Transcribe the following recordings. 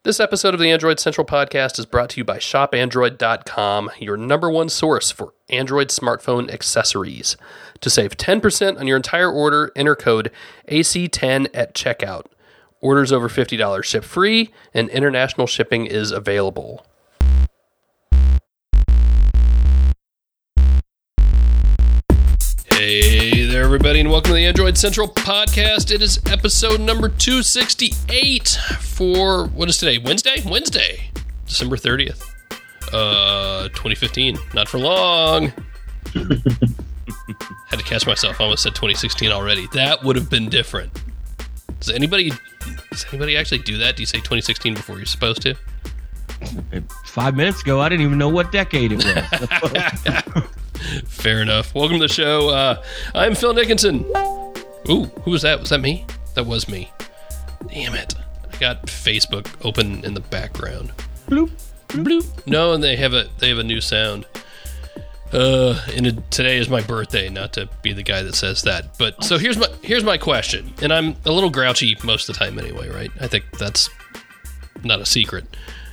This episode of the Android Central Podcast is brought to you by shopandroid.com, your number one source for Android smartphone accessories. To save 10% on your entire order, enter code AC10 at checkout. Orders over $50 ship free, and international shipping is available. Hey there, everybody, and welcome to the Android Central Podcast. It is episode number 268 for, what is today? Wednesday, December 30th, 2015. Not for long. Had to catch myself. I almost said 2016 already. That would have been different. Does anybody actually do that? Do you say 2016 before you're supposed to? 5 minutes ago, I didn't even know what decade it was. Fair enough. Welcome to the show. I'm Phil Nickinson. Ooh, who was that? Was that me? That was me. Damn it. I got Facebook open in the background. Bloop, bloop. No, and they have a new sound. Today is my birthday, not to be the guy that says that. But so here's my question, and I'm a little grouchy most of the time anyway, right? I think that's not a secret.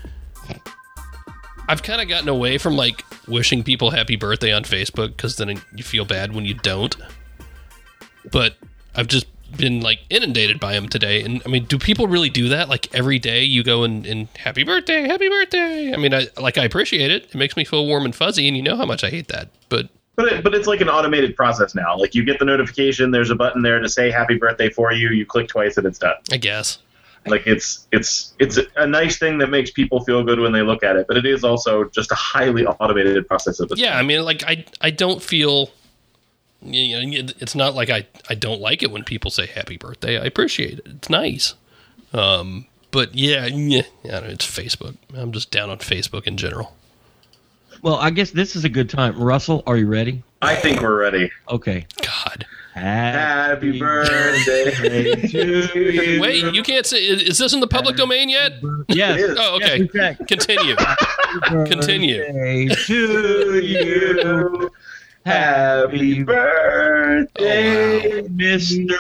I've kind of gotten away from like wishing people happy birthday on Facebook because then you feel bad when you don't. But I've just been like inundated by them today. And I mean, do people really do that? Like every day you go and happy birthday, happy birthday. I mean, I appreciate it. It makes me feel warm and fuzzy, and you know how much I hate that. But it's like an automated process now. Like you get the notification, there's a button there to say happy birthday for you. You click twice and it's done. I guess. Like it's a nice thing that makes people feel good when they look at it, but it is also just a highly automated process of it. Yeah, I mean, like I don't feel, you know, it's not like I don't like it when people say happy birthday. I appreciate it. It's nice. But yeah, it's Facebook. I'm just down on Facebook in general. Well, I guess this is a good time. Russell, are you ready? I think we're ready. Okay. God. Happy birthday to you. Wait, you can't say. Is this in the public domain yet? Yes. Oh, okay. Yes, Continue. Continue. To you. Happy birthday, Mr.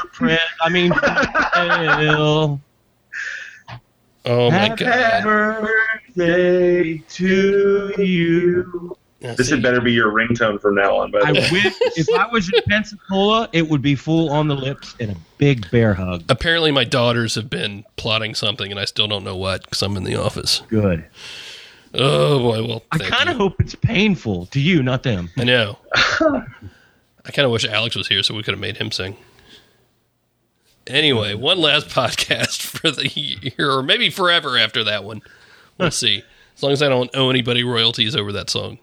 Phil. Oh my God. Happy birthday to you. This had better be your ringtone from now on. By the way. Wish if I was in Pensacola, it would be full on the lips and a big bear hug. Apparently, my daughters have been plotting something, and I still don't know what because I'm in the office. Good. Oh boy, well, I kind of hope it's painful to you, not them. I know. I kind of wish Alex was here so we could have made him sing. Anyway, one last podcast for the year, or maybe forever after that one. We'll see. As long as I don't owe anybody royalties over that song.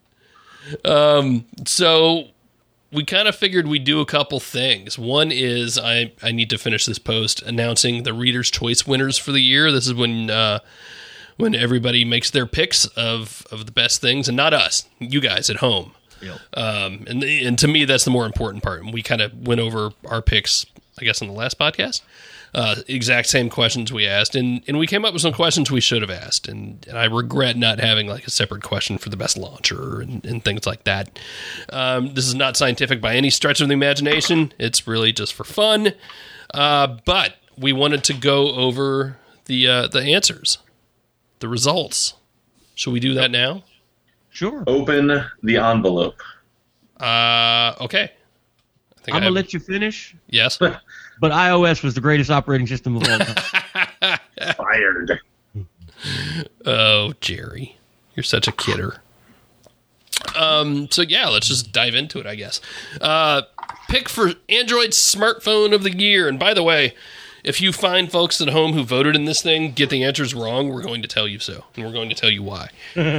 So we kind of figured we'd do a couple things. One is I need to finish this post announcing the Reader's Choice winners for the year. This is when everybody makes their picks of the best things, and not us, you guys at home. Yep. And to me, that's the more important part. We kind of went over our picks, I guess, in the last podcast. Exact same questions we asked, and we came up with some questions we should have asked, and I regret not having like a separate question for the best launcher and things like that. This is not scientific by any stretch of the imagination. It's really just for fun, but we wanted to go over the answers, the results. Should we do that now? Sure. Open the envelope. Okay. I'm going to let you finish. Yes. But iOS was the greatest operating system of all time. Fired. Oh, Jerry. You're such a kidder. So yeah, let's just dive into it, I guess. Pick for Android smartphone of the year. And by the way, if you find folks at home who voted in this thing get the answers wrong, we're going to tell you so. And we're going to tell you why.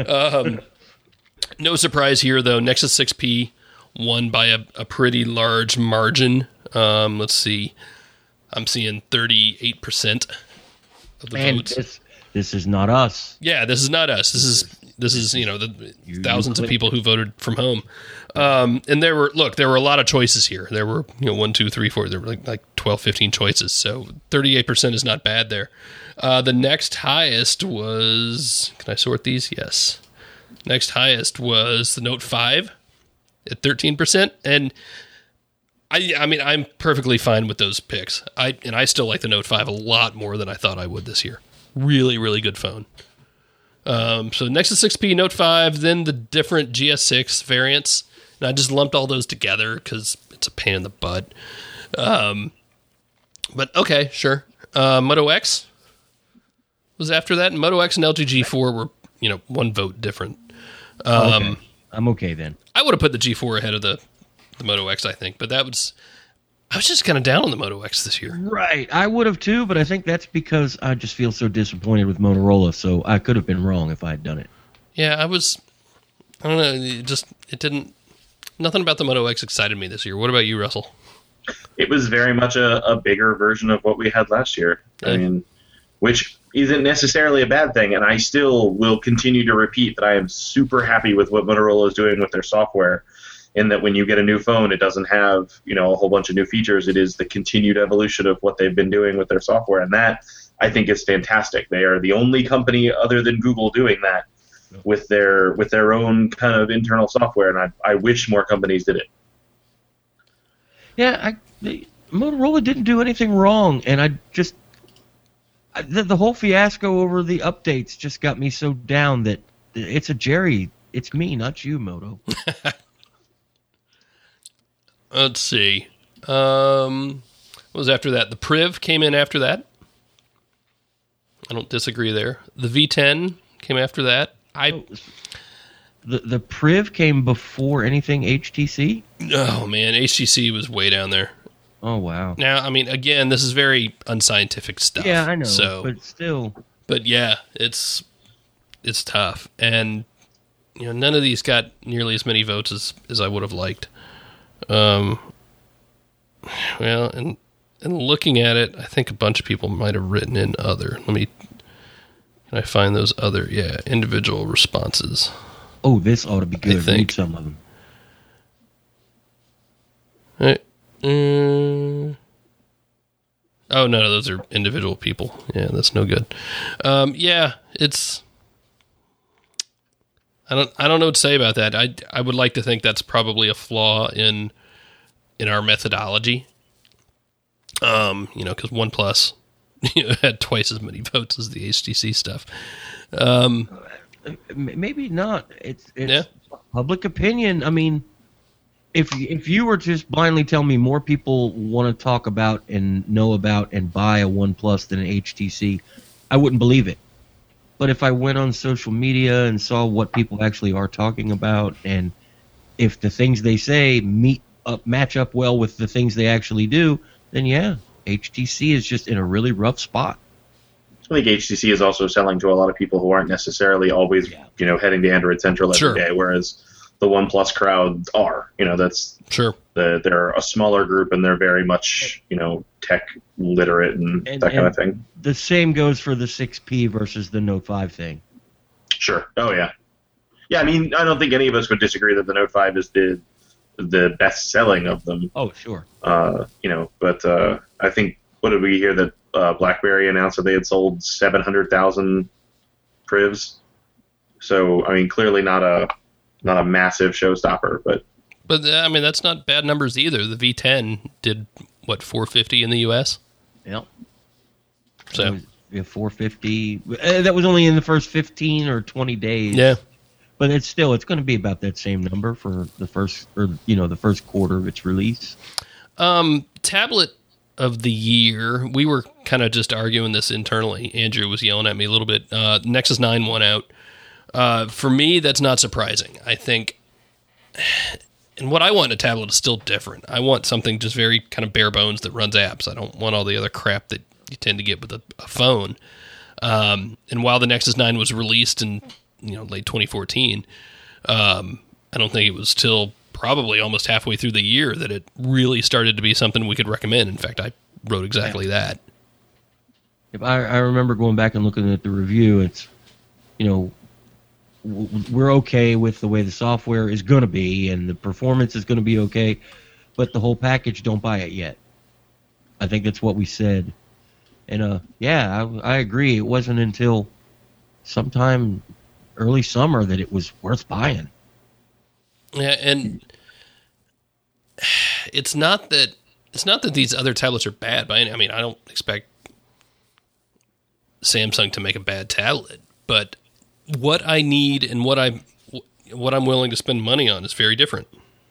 No surprise here, though. Nexus 6P won by a pretty large margin. Let's see. I'm seeing 38% of the votes. This is not us. Yeah, this is not us. This is the thousands of people who voted from home. And there were a lot of choices here. There were 1, 2, 3, 4. There were like 12, 15 choices. So 38% is not bad there. The next highest was. Can I sort these? Yes. Next highest was the Note 5 at 13%, and I mean, I'm perfectly fine with those picks. I still like the Note 5 a lot more than I thought I would this year. Really, really good phone. So Nexus 6P, Note 5, then the different GS6 variants. And I just lumped all those together because it's a pain in the butt. But okay, sure. Moto X was after that, and Moto X and LG G4 were, one vote different. Okay. I'm okay then. I would have put the G4 ahead of the Moto X, I think, but I was just kind of down on the Moto X this year. Right. I would have too, but I think that's because I just feel so disappointed with Motorola, so I could have been wrong if I had done it. Yeah, I don't know, it didn't, nothing about the Moto X excited me this year. What about you, Russell? It was very much a bigger version of what we had last year. Okay. I mean, which isn't necessarily a bad thing, and I still will continue to repeat that I am super happy with what Motorola is doing with their software, in that when you get a new phone, it doesn't have, a whole bunch of new features. It is the continued evolution of what they've been doing with their software, and that, I think, is fantastic. They are the only company other than Google doing that with their own kind of internal software, and I wish more companies did it. Yeah, Motorola didn't do anything wrong, and the whole fiasco over the updates just got me so down that it's it's me, not you, Moto. Let's see. What was after that? The Priv came in after that. I don't disagree there. The V10 came after that. The Priv came before anything HTC? Oh, man. HTC was way down there. Oh, wow. Now, I mean, again, this is very unscientific stuff. Yeah, I know, but still. But yeah, it's tough. And, none of these got nearly as many votes as I would have liked. Well, and looking at it, I think a bunch of people might have written in other. Can I find those other, individual responses? Oh, this ought to be good. I think. Read some of them. Oh, no, those are individual people. Yeah, that's no good. It's... I don't know what to say about that. I would like to think that's probably a flaw in our methodology. Because OnePlus had twice as many votes as the HTC stuff. Maybe not. It's public opinion. I mean, if you were to just blindly tell me more people want to talk about and know about and buy a OnePlus than an HTC, I wouldn't believe it. But if I went on social media and saw what people actually are talking about, and if the things they say match up well with the things they actually do, then yeah, HTC is just in a really rough spot. I think HTC is also selling to a lot of people who aren't necessarily always, heading to Android Central every day, whereas the OnePlus crowd are. That's sure. They're a smaller group, and they're very much, tech literate and that kind of thing. The same goes for the 6P versus the Note 5 thing. Sure. Oh, yeah. Yeah, I mean, I don't think any of us would disagree that the Note 5 is the best selling of them. Oh, sure. But I think, what did we hear, that BlackBerry announced that they had sold 700,000 Privs? So, I mean, clearly not a massive showstopper, but I mean, that's not bad numbers either. The V10 did, 450 in the U.S.? Yep. So 450. That was only in the first 15 or 20 days. Yeah. But it's going to be about that same number for the first quarter of its release. Tablet of the year, we were kind of just arguing this internally. Andrew was yelling at me a little bit. Nexus 9 won out. For me, that's not surprising. I think, and what I want in a tablet is still different. I want something just very kind of bare bones that runs apps. I don't want all the other crap that you tend to get with a phone. And while the Nexus 9 was released in late 2014, I don't think it was till probably almost halfway through the year that it really started to be something we could recommend. In fact, I wrote exactly that. If I remember going back and looking at the review, it's, we're okay with the way the software is going to be and the performance is going to be okay, but the whole package, don't buy it yet. I think that's what we said. And I agree. It wasn't until sometime early summer that it was worth buying. Yeah, and it's not that these other tablets are bad. I mean, I don't expect Samsung to make a bad tablet, but what I need and what I'm willing to spend money on is very different.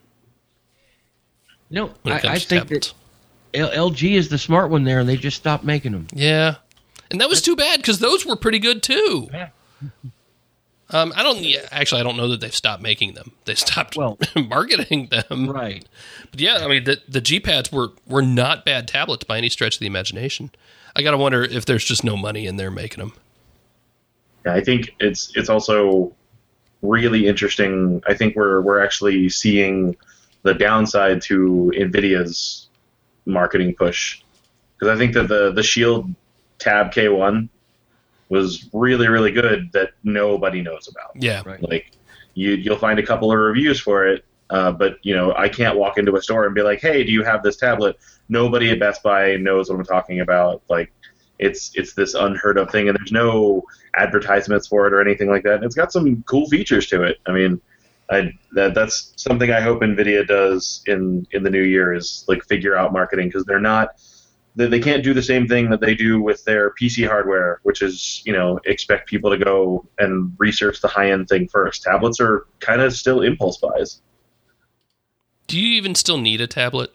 No, I think that LG is the smart one there, and they just stopped making them. Yeah, and that was too bad because those were pretty good too. Yeah. I don't know that they've stopped making them. They stopped marketing them. Right. But yeah, I mean, the G-Pads were not bad tablets by any stretch of the imagination. I got to wonder if there's just no money in there making them. Yeah, I think it's also really interesting. I think we're actually seeing the downside to NVIDIA's marketing push, because I think that the Shield Tab K1 was really, really good that nobody knows about. Yeah. Right. Like you'll find a couple of reviews for it, but I can't walk into a store and be like, "Hey, do you have this tablet?" Nobody at Best Buy knows what I'm talking about. Like it's this unheard of thing, and there's no advertisements for it or anything like that. And it's got some cool features to it. I mean, that's something I hope NVIDIA does in the new year, is like figure out marketing, because they can't do the same thing that they do with their PC hardware, which is, expect people to go and research the high-end thing first. Tablets are kind of still impulse buys. Do you even still need a tablet?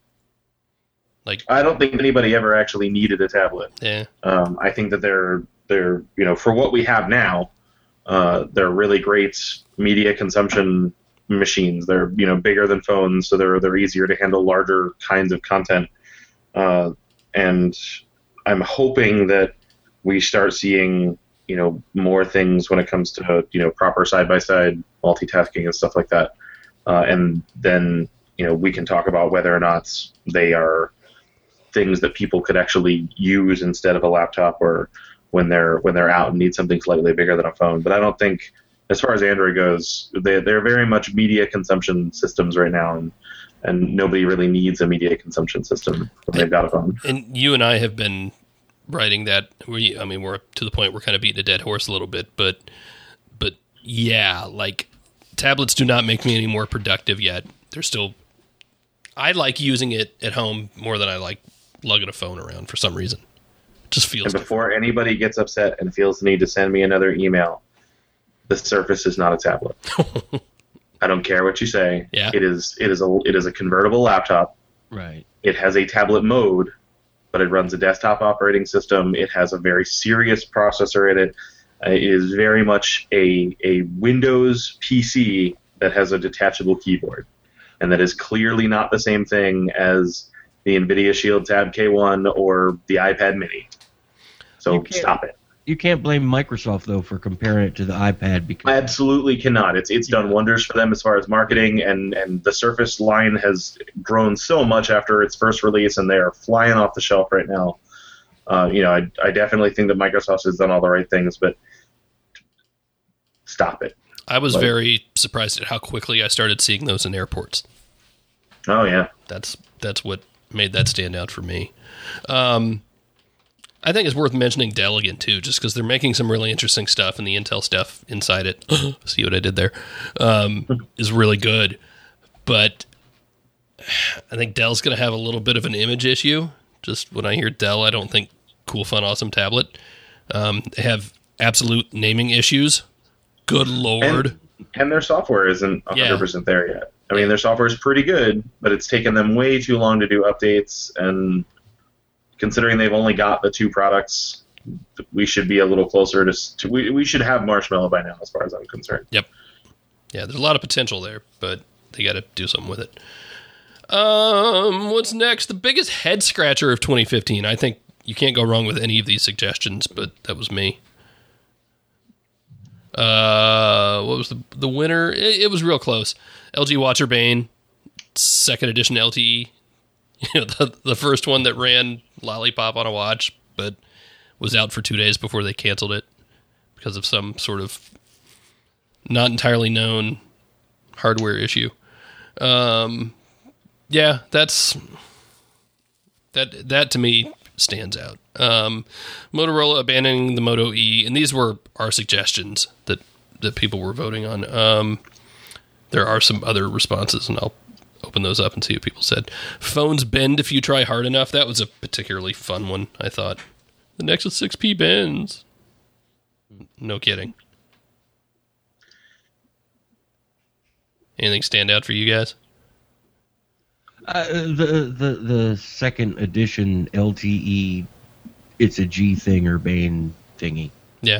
I don't think anybody ever actually needed a tablet. Yeah. I think that they're for what we have now, they're really great media consumption machines. They're bigger than phones, so they're easier to handle larger kinds of content. And I'm hoping that we start seeing, more things when it comes to, proper side-by-side multitasking and stuff like that. And then, we can talk about whether or not they are things that people could actually use instead of a laptop, or when they're out and need something slightly bigger than a phone. But I don't think, as far as Android goes, they're very much media consumption systems right now, and nobody really needs a media consumption system when they've got a phone. And you and I have been writing that. We're to the point we're kind of beating a dead horse a little bit, but yeah, tablets do not make me any more productive yet. They're still. I like using it at home more than I like lugging a phone around for some reason. It just feels. And before anybody gets upset and feels the need to send me another email, the Surface is not a tablet. I don't care what you say. Yeah. It is a convertible laptop. Right. It has a tablet mode, but it runs a desktop operating system. It has a very serious processor in it. It is very much a Windows PC that has a detachable keyboard, and that is clearly not the same thing as the NVIDIA Shield Tab K1 or the iPad Mini. So stop it. You can't blame Microsoft, though, for comparing it to the iPad. Because I absolutely cannot. It's done wonders for them as far as marketing, and the Surface line has grown so much after its first release, and they are flying off the shelf right now. I definitely think that Microsoft has done all the right things, but stop it. I was very surprised at how quickly I started seeing those in airports. Oh, yeah. That's what made that stand out for me. I think it's worth mentioning Dell again, too, just because they're making some really interesting stuff, and the Intel stuff inside it, see what I did there, is really good. But I think Dell's going to have a little bit of an image issue. Just when I hear Dell, I don't think cool, fun, awesome tablet. They have absolute naming issues. Good Lord. And their software isn't 100% there yet. I mean, their software is pretty good, but it's taken them way too long to do updates, and considering they've only got the two products, we should be a little closer to we should have Marshmallow by now, as far as I'm concerned. Yep. Yeah, there's a lot of potential there, but they got to do something with it. What's next? The biggest head scratcher of 2015. I think you can't go wrong with any of these suggestions, but that was me. What was the winner? It was real close. LG Watch Urbane, second edition LTE. The first one that ran Lollipop on a watch, but was out for 2 days before they canceled it because of some sort of not entirely known hardware issue. Yeah, that to me stands out. Motorola abandoning the Moto E, and these were our suggestions that people were voting on. There are some other responses, and I'll open those up and see what people said. Phones bend if you try hard enough. That was a particularly fun one, I thought. The Nexus 6P bends. No kidding. Anything stand out for you guys? The second edition LTE, it's a G thing or Bane thingy. Yeah.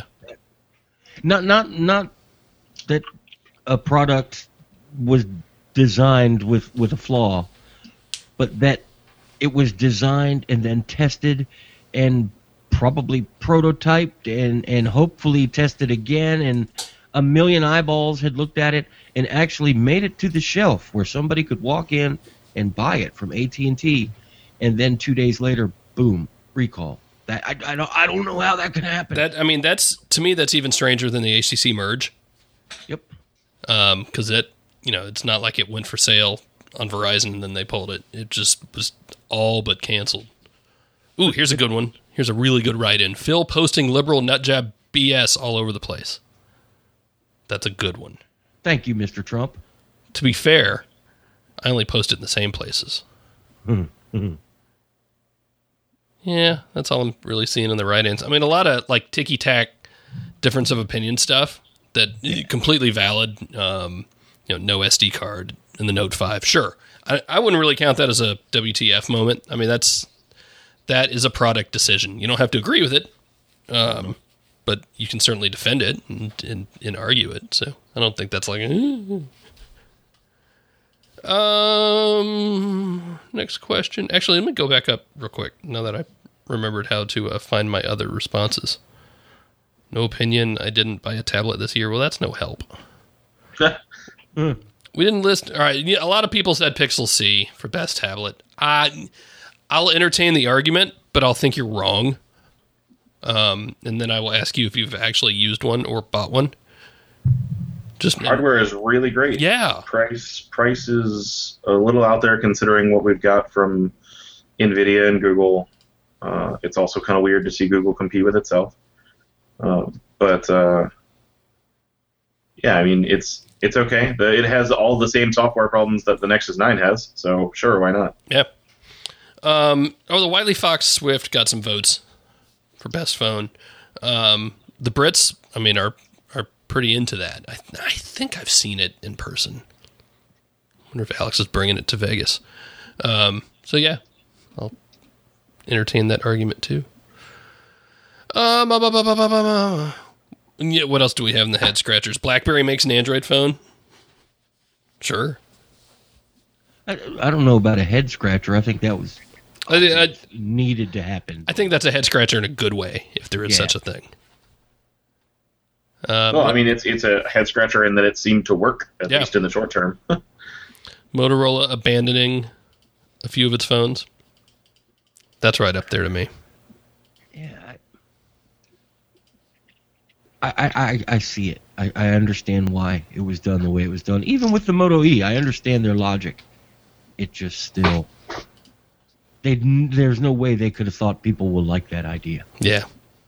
Not that a product was designed with a flaw, but that it was designed and then tested and probably prototyped and hopefully tested again, and a million eyeballs had looked at it and actually made it to the shelf where somebody could walk in and buy it from AT&T, and then 2 days later, boom, recall. That I don't know how that could happen. That's to me, that's even stranger than the HTC merge. Yep. Because it's not like it went for sale on Verizon and then they pulled it. It just was all but canceled. Ooh, here's a good one. Here's a really good write-in. Phil posting liberal nutjob BS all over the place. That's a good one. Thank you, Mr. Trump. To be fair, I only post it in the same places. Yeah, that's all I'm really seeing in the write-ins. I mean, a lot of like ticky-tack difference of opinion stuff that completely valid. No SD card in the Note 5. Sure. I wouldn't really count that as a WTF moment. I mean, that is a product decision. You don't have to agree with it, but you can certainly defend it and argue it. So I don't think that's like... Next question. Actually, let me go back up real quick now that I remembered how to find my other responses. No opinion. I didn't buy a tablet this year. Well, that's no help. We didn't list... All right, a lot of people said Pixel C for best tablet. I'll entertain the argument, but I'll think you're wrong. And then I will ask you if you've actually used one or bought one. Just hardware is really great. Yeah. Price is a little out there considering what we've got from NVIDIA and Google. It's also kind of weird to see Google compete with itself. But I mean, it's okay. It has all the same software problems that the Nexus 9 has, so sure, why not? Yep. The Wiley Fox Swift got some votes for best phone. The Brits, I mean, are pretty into that. I think I've seen it in person. I wonder if Alex is bringing it to Vegas. So yeah, I'll entertain that argument too. Yeah, what else do we have in the head scratchers? BlackBerry makes an Android phone? Sure. I don't know about a head scratcher. I think that was needed to happen. I think that's a head scratcher in a good way, if there is such a thing. Well, I mean, it's a head scratcher in that it seemed to work, at least in the short term. Motorola abandoning a few of its phones. That's right up there to me. Yeah, I see it. I understand why it was done the way it was done. Even with the Moto E, I understand their logic. It just still... There's no way they could have thought people will like that idea. Yeah.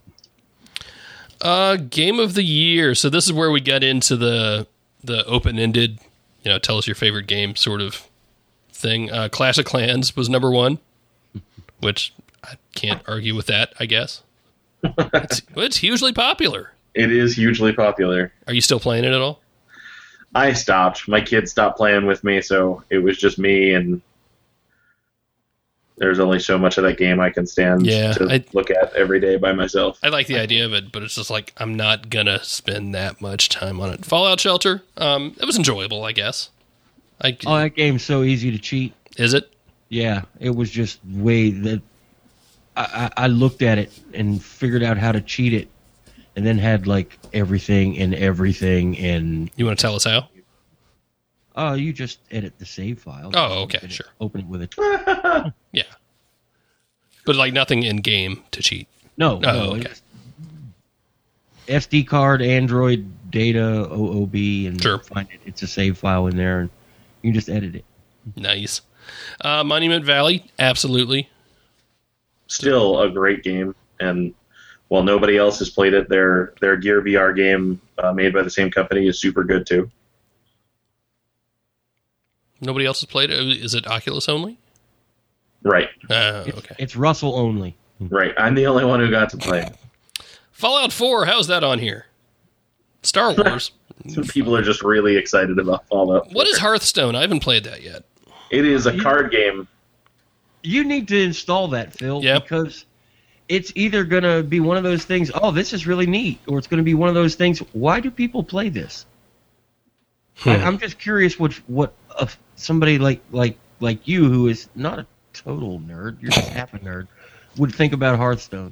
Game of the year. So this is where we get into the open-ended, tell us your favorite game sort of thing. Clash of Clans was number one, which I can't argue with that, I guess. It's hugely popular. It is hugely popular. Are you still playing it at all? I stopped. My kids stopped playing with me, so it was just me, and there's only so much of that game I can stand to look at every day by myself. I like the idea of it, but it's just like I'm not going to spend that much time on it. Fallout Shelter, it was enjoyable, I guess. That game's so easy to cheat. Is it? Yeah, it was just way that I looked at it and figured out how to cheat it, and then had like everything. And you want to tell us how? You just edit the save file. Oh, okay, sure. Open it with it. Yeah, but like nothing in game to cheat. No. Okay. SD card, Android data, OOB, and find it. It's a save file in there, and you can just edit it. Nice. Monument Valley, absolutely. Still a great game, and while nobody else has played it, their Gear VR game made by the same company is super good too. Nobody else has played it? Is it Oculus only? Right. Okay. It's Russell only. Right. I'm the only one who got to play it. Fallout 4, how's that on here? Star Wars. Some people are just really excited about Fallout 4. What is Hearthstone? I haven't played that yet. It is a card game. You need to install that, Phil, Yep. because it's either going to be one of those things, oh, this is really neat, or it's going to be one of those things, why do people play this? I'm just curious what somebody like you, who is not a total nerd, you're just half a nerd, would think about Hearthstone.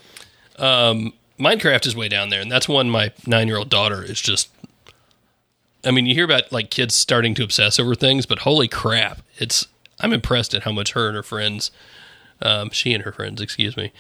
Minecraft is way down there, and that's one my 9-year-old daughter is just... I mean, you hear about like kids starting to obsess over things, but holy crap, I'm impressed at how much her and her friends, she and her friends, excuse me,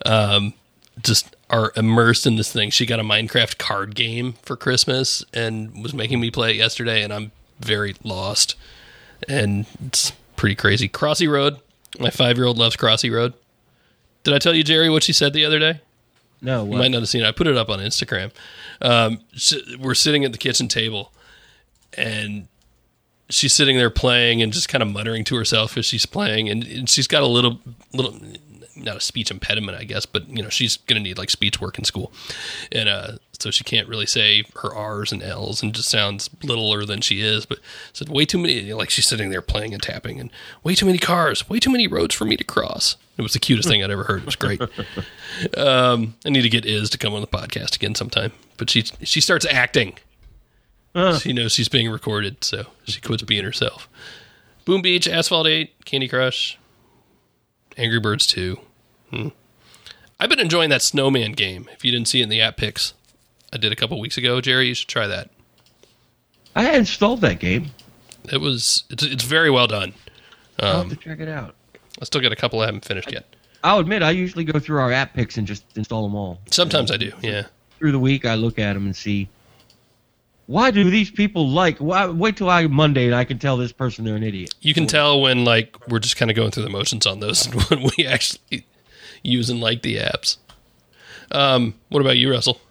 just are immersed in this thing. She got a Minecraft card game for Christmas and was making me play it yesterday, and I'm very lost. And it's pretty crazy. Crossy Road, my 5-year-old loves Crossy Road. Did I tell you, Jerry, what she said the other day? No, what? You might not have seen it. I put it up on Instagram. We're sitting at the kitchen table, and she's sitting there playing and just kind of muttering to herself as she's playing. And she's got a little, not a speech impediment, I guess, but she's going to need like speech work in school. And so she can't really say her R's and L's and just sounds littler than she is. But said way too many, like she's sitting there playing and tapping, and way too many cars, way too many roads for me to cross. It was the cutest thing I'd ever heard. It was great. I need to get Iz to come on the podcast again sometime. But she starts acting. She knows she's being recorded, so she quits being herself. Boom Beach, Asphalt 8, Candy Crush, Angry Birds 2. I've been enjoying that Snowman game. If you didn't see it in the app picks I did a couple weeks ago, Jerry, you should try that. I installed that game. It's very well done. I'll have to check it out. I still got a couple I haven't finished yet. I'll admit, I usually go through our app picks and just install them all. Sometimes I do, yeah. Through the week, I look at them and see, why do these people wait till Monday and I can tell this person they're an idiot. You can tell when we're just kind of going through the motions on those and when we actually use and like the apps. What about you, Russell?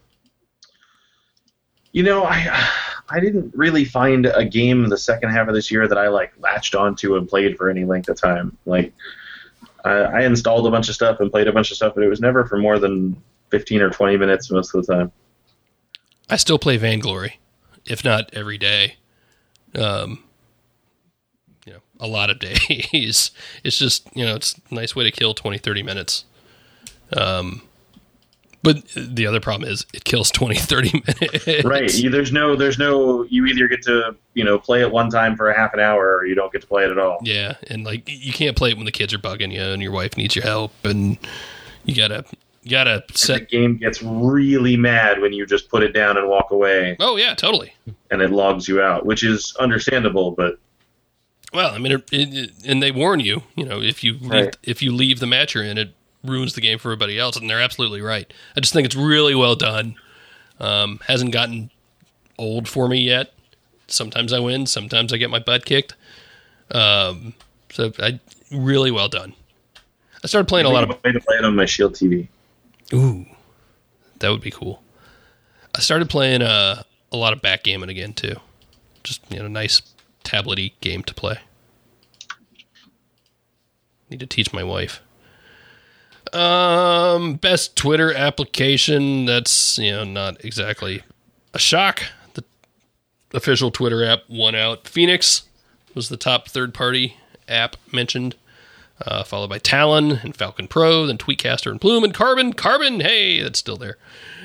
I didn't really find a game the second half of this year that I latched onto and played for any length of time. I installed a bunch of stuff and played a bunch of stuff, but it was never for more than 15 or 20 minutes most of the time. I still play Vainglory, if not every day. A lot of days. It's just, it's a nice way to kill 20, 30 minutes. But the other problem is it kills 20, 30 minutes. Right. There's no, you either get to, play it one time for a half an hour or you don't get to play it at all. Yeah. And you can't play it when the kids are bugging you and your wife needs your help and you gotta set. The game gets really mad when you just put it down and walk away. Oh yeah, totally. And it logs you out, which is understandable, but. Well, I mean, and they warn you, if you leave the match you're in, it ruins the game for everybody else, and they're absolutely right. I just think it's really well done. Hasn't gotten old for me yet. Sometimes I win, sometimes I get my butt kicked. So really well done. I started playing a lot of. Way to play it on my Shield TV. Ooh, that would be cool. I started playing a lot of backgammon again too. Just nice tablet-y game to play. Need to teach my wife. Best Twitter application. That's not exactly a shock. The official Twitter app won out. Phoenix was the top third-party app mentioned, followed by Talon and Falcon Pro, then Tweetcaster and Plume and Carbon. Hey, that's still there.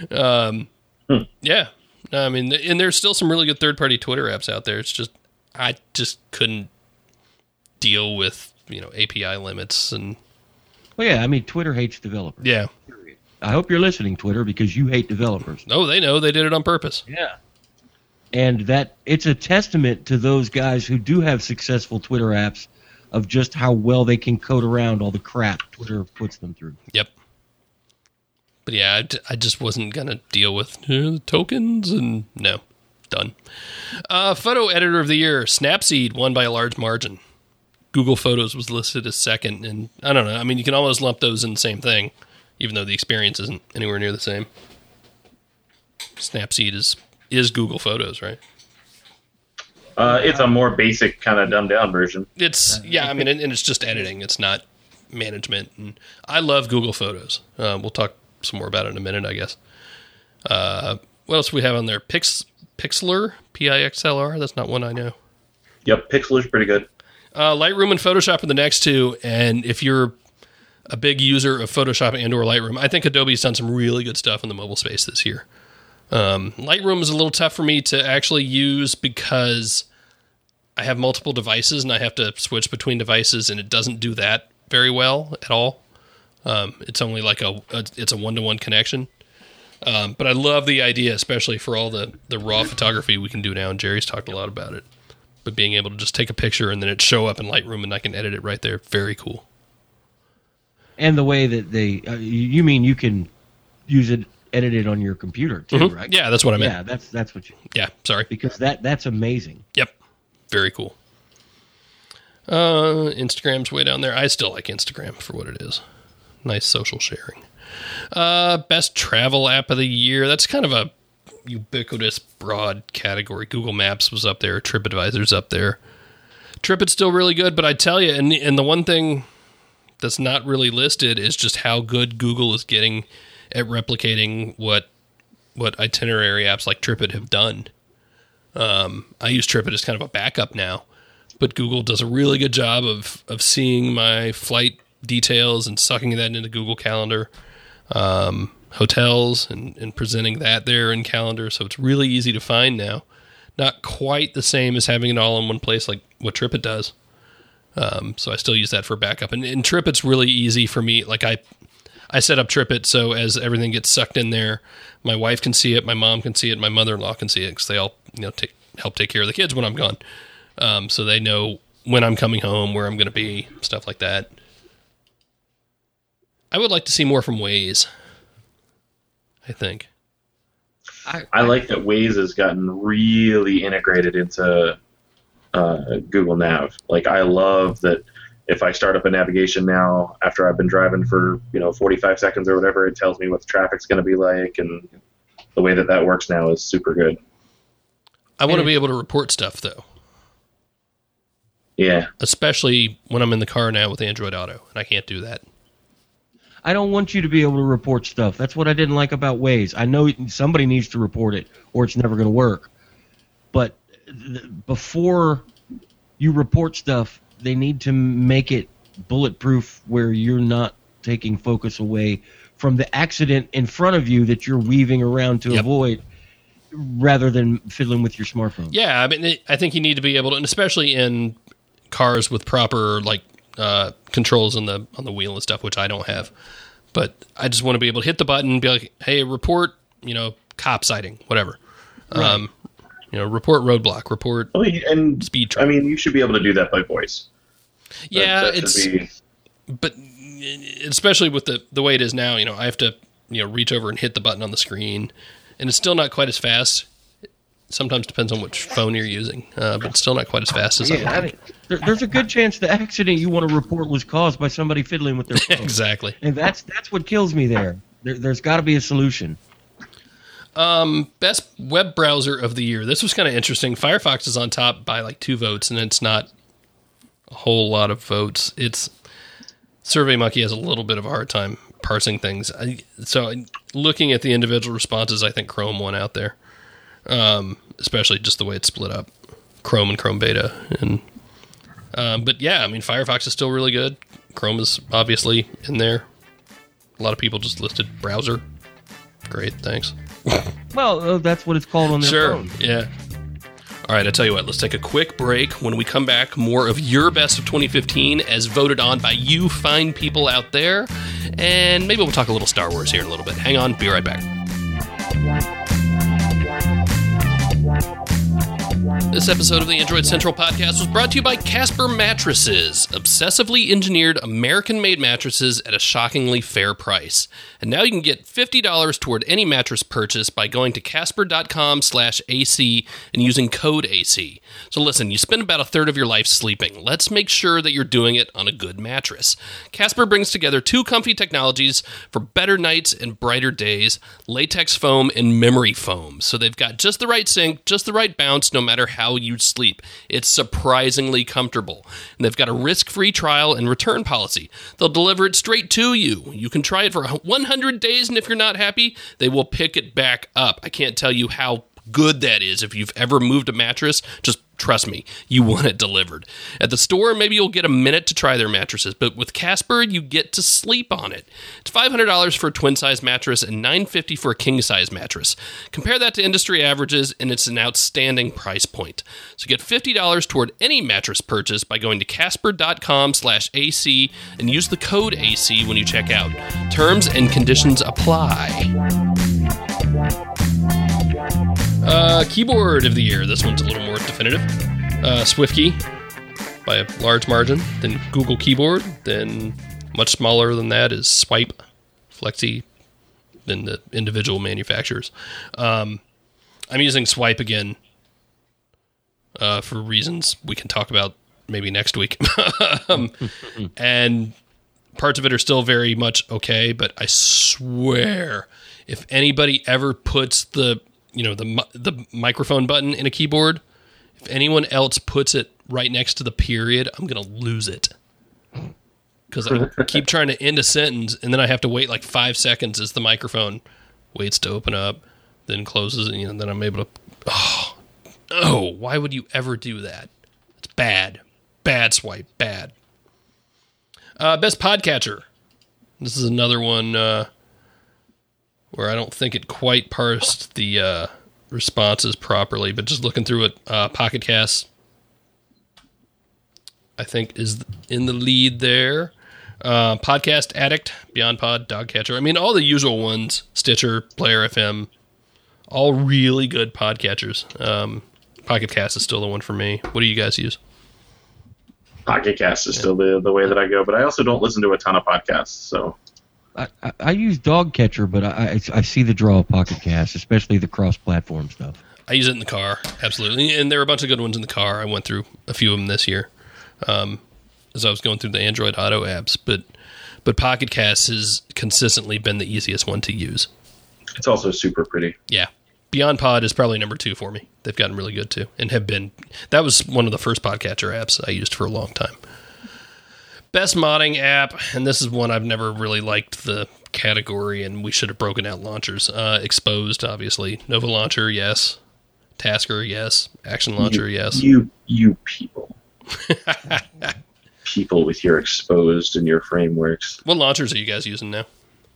Yeah, I mean, and there's still some really good third-party Twitter apps out there. It's just I just couldn't deal with API limits and. Well, yeah, I mean, Twitter hates developers. Yeah. I hope you're listening, Twitter, because you hate developers. Oh, they know. They did it on purpose. Yeah. And that it's a testament to those guys who do have successful Twitter apps of just how well they can code around all the crap Twitter puts them through. Yep. But yeah, I just wasn't going to deal with tokens and no. Done. Photo Editor of the Year, Snapseed, won by a large margin. Google Photos was listed as second, and I don't know. I mean, you can almost lump those in the same thing, even though the experience isn't anywhere near the same. Snapseed is Google Photos, right? It's a more basic kind of dumbed down version. It's I mean, and it's just editing. It's not management. And I love Google Photos. We'll talk some more about it in a minute, I guess. What else do we have on there? Pixlr, Pixlr. That's not one I know. Yep, Pixlr's pretty good. Lightroom and Photoshop are the next two. And if you're a big user of Photoshop and or Lightroom, I think Adobe's done some really good stuff in the mobile space this year. Lightroom is a little tough for me to actually use because I have multiple devices and I have to switch between devices, and it doesn't do that very well at all. It's only like it's a one-to-one connection. But I love the idea, especially for all the raw photography we can do now, and Jerry's talked a lot about it. But being able to just take a picture and then it show up in Lightroom and I can edit it right there, very cool. And the way that they, you mean you can use it, edit it on your computer too, Mm-hmm. right? Yeah, that's what I meant. Yeah, that's what you. Yeah, sorry. Because that's amazing. Yep, very cool. Instagram's way down there. I still like Instagram for what it is. Nice social sharing. Best travel app of the year. That's kind of a ubiquitous, broad category. Google Maps was up there. TripAdvisor's up there. TripAd's still really good, but I tell you, and the one thing that's not really listed is just how good Google is getting at replicating what itinerary apps like TripAd have done. I use TripAd as kind of a backup now, but Google does a really good job of seeing my flight details and sucking that into Google Calendar, hotels, and presenting that there in Calendar. So it's really easy to find now. Not quite the same as having it all in one place like what TripAd does. So I still use that for backup. And TripAd's really easy for me. Like I set up TripAd so as everything gets sucked in there, my wife can see it, my mom can see it, my mother-in-law can see it, because they all help take care of the kids when I'm gone. So they know when I'm coming home, where I'm going to be, stuff like that. I would like to see more from Waze, I think. I like that Waze has gotten really integrated into Google Nav. Like, I love that if I start up a navigation now after I've been driving for 45 seconds or whatever, it tells me what the traffic's going to be like, and the way that works now is super good. I want to be able to report stuff, though. Yeah. Especially when I'm in the car now with Android Auto, and I can't do that. I don't want you to be able to report stuff. That's what I didn't like about Waze. I know somebody needs to report it, or it's never going to work. But before you report stuff, they need to make it bulletproof where you're not taking focus away from the accident in front of you that you're weaving around to avoid, rather than fiddling with your smartphone. Yeah, I mean, I think you need to be able to, and especially in cars with proper controls on the wheel and stuff, which I don't have. But I just want to be able to hit the button and be like, hey, report, cop sighting, whatever. Right. Report roadblock, report speed trap. I mean, you should be able to do that by voice. Yeah, but especially with the way it is now, I have to, reach over and hit the button on the screen, and it's still not quite as fast. Sometimes depends on which phone you're using, but it's still not quite as fast as I mean, there's a good chance the accident you want to report was caused by somebody fiddling with their phone. Exactly. And that's what kills me there. There's got to be a solution. Best web browser of the year. This was kind of interesting. Firefox is on top by 2 votes, and it's not a whole lot of votes. SurveyMonkey has a little bit of a hard time parsing things. So looking at the individual responses, I think Chrome won out there. Especially just the way it's split up, Chrome and Chrome Beta, but yeah, I mean, Firefox is still really good. Chrome is obviously in there. A lot of people just listed browser. Great, thanks. Well, that's what it's called on their phone. Yeah. All right, I tell you what, let's take a quick break. When we come back, more of your best of 2015 as voted on by you fine people out there, and maybe we'll talk a little Star Wars here in a little bit. Hang on, be right back. This episode of the Android Central Podcast was brought to you by Casper Mattresses, obsessively engineered American-made mattresses at a shockingly fair price. And now you can get $50 toward any mattress purchase by going to casper.com/AC and using code AC. So listen, you spend about a third of your life sleeping. Let's make sure that you're doing it on a good mattress. Casper brings together 2 comfy technologies for better nights and brighter days, latex foam and memory foam. So they've got just the right sink, just the right bounce, no matter how how you sleep. It's surprisingly comfortable. And they've got a risk-free trial and return policy. They'll deliver it straight to you. You can try it for 100 days, and if you're not happy, they will pick it back up. I can't tell you how good that is. If you've ever moved a mattress, just trust me, you want it delivered. At the store, maybe you'll get a minute to try their mattresses, but with Casper, you get to sleep on it. It's $500 for a twin-size mattress and $950 for a king-size mattress. Compare that to industry averages, and it's an outstanding price point. So get $50 toward any mattress purchase by going to casper.com/AC and use the code AC when you check out. Terms and conditions apply. Keyboard of the year. This one's a little more definitive. SwiftKey by a large margin. Then Google Keyboard. Then much smaller than that is Swipe, Flexi, than the individual manufacturers. I'm using Swipe again for reasons we can talk about maybe next week. And parts of it are still very much okay, but I swear if anybody ever puts the microphone button in a keyboard, if anyone else puts it right next to the period, I'm going to lose it. Because I keep trying to end a sentence, and then I have to wait like 5 seconds as the microphone waits to open up, then closes, and then I'm able to... Oh, why would you ever do that? It's bad. Bad Swipe. Bad. Best Podcatcher. This is another one... where I don't think it quite parsed the responses properly, but just looking through it, Pocket Cast, I think, is in the lead there. Podcast Addict, Beyond Pod, Dogcatcher. I mean, all the usual ones, Stitcher, Player FM, all really good podcatchers. Pocket Cast is still the one for me. What do you guys use? Pocket Cast is still the way that I go, but I also don't listen to a ton of podcasts, so... I use Dogcatcher, but I see the draw of Pocket Cast, especially the cross-platform stuff. I use it in the car, absolutely. And there are a bunch of good ones in the car. I went through a few of them this year as I was going through the Android Auto apps. But Pocket Cast has consistently been the easiest one to use. It's also super pretty. Yeah. Beyond Pod is probably number 2 for me. They've gotten really good, too, and have been... That was one of the first Podcatcher apps I used for a long time. Best modding app, and this is one I've never really liked the category, and we should have broken out launchers. Exposed, obviously. Nova Launcher, yes. Tasker, yes. Action Launcher, yes. You people. People with your Exposed and your frameworks. What launchers are you guys using now?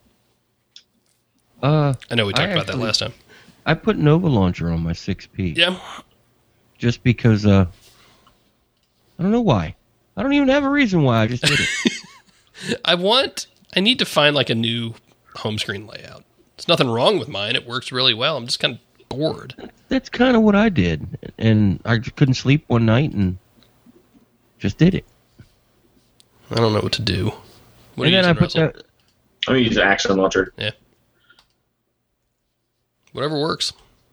I know we talked about that last time. I put Nova Launcher on my 6P. Yeah. Just because, I don't know why. I don't even have a reason why. I just did it. I need to find like a new home screen layout. There's nothing wrong with mine. It works really well. I'm just kind of bored. That's kind of what I did. And I just couldn't sleep one night and just did it. I don't know what to do. What and then I put that... I'm going to use Action Launcher. Yeah. Whatever works.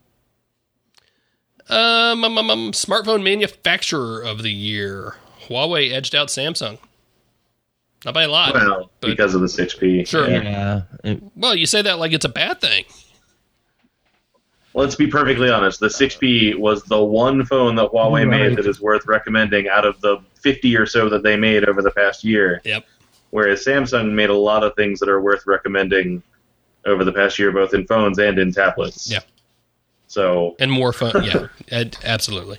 Smartphone manufacturer of the year. Huawei edged out Samsung. Not by a lot. Well, because of the 6P. Sure. Yeah. Well, you say that like it's a bad thing. Let's be perfectly honest. The 6P was the one phone that Huawei made that is worth recommending out of the 50 or so that they made over the past year. Yep. Whereas Samsung made a lot of things that are worth recommending over the past year, both in phones and in tablets. Yeah. So. And more fun. Yeah, absolutely.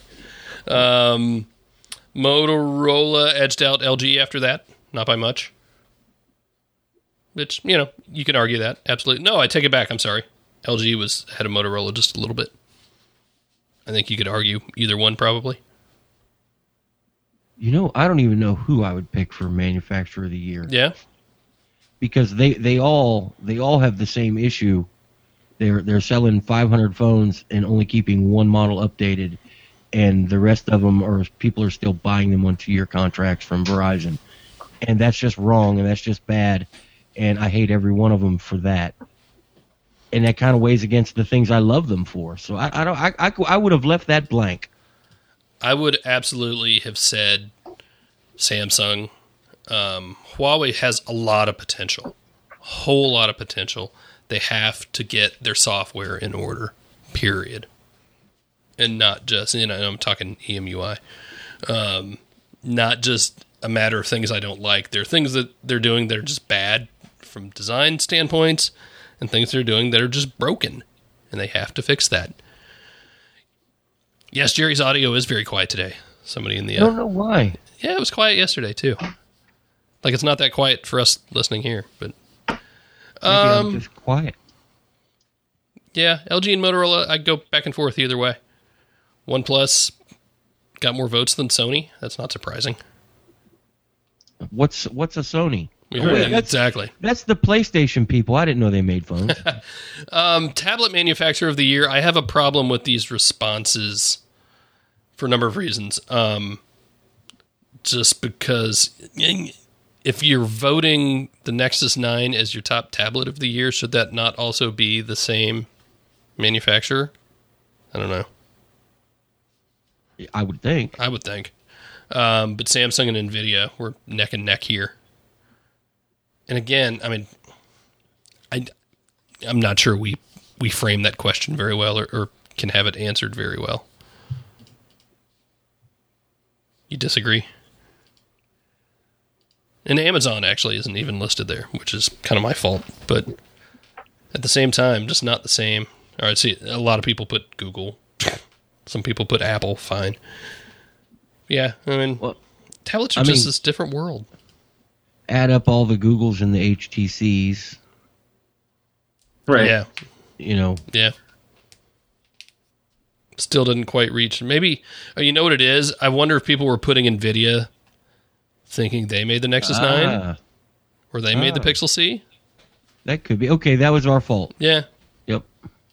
Motorola edged out LG after that. Not by much. Which, you can argue that. Absolutely. No, I take it back. I'm sorry. LG was ahead of Motorola just a little bit. I think you could argue either one probably. I don't even know who I would pick for manufacturer of the year. Yeah. Because they all have the same issue. They're selling 500 phones and only keeping one model updated, and the rest of them people are still buying them on 2-year contracts from Verizon. And that's just wrong, and that's just bad, and I hate every one of them for that. And that kind of weighs against the things I love them for. So I would have left that blank. I would absolutely have said Samsung. Huawei has a lot of potential, a whole lot of potential. They have to get their software in order, period. and not just, I'm talking EMUI, not just a matter of things I don't like. There are things that they're doing that are just bad from design standpoints, and things they're doing that are just broken, and they have to fix that. Yes, Jerry's audio is very quiet today. Somebody in the... I don't know why. Yeah, it was quiet yesterday, too. Like, it's not that quiet for us listening here, but... Maybe I'm just quiet. Yeah, LG and Motorola, I go back and forth either way. OnePlus got more votes than Sony. That's not surprising. What's a Sony? Exactly. That's the PlayStation people. I didn't know they made phones. Tablet manufacturer of the year. I have a problem with these responses for a number of reasons. Just because if you're voting the Nexus 9 as your top tablet of the year, should that not also be the same manufacturer? I don't know. I would think. But Samsung and Nvidia were neck and neck here. And again, I mean, I'm not sure we frame that question very well or can have it answered very well. You disagree? And Amazon actually isn't even listed there, which is kind of my fault. But at the same time, just not the same. All right, see, a lot of people put Google. Some people put Apple. Fine. Yeah, I mean, tablets are just this different world. Add up all the Googles and the HTCs. Right. Yeah. Yeah. Still didn't quite reach. Maybe, you know what it is? I wonder if people were putting NVIDIA thinking they made the Nexus 9? Or they made the Pixel C? That could be. Okay, that was our fault. Yeah. Yep.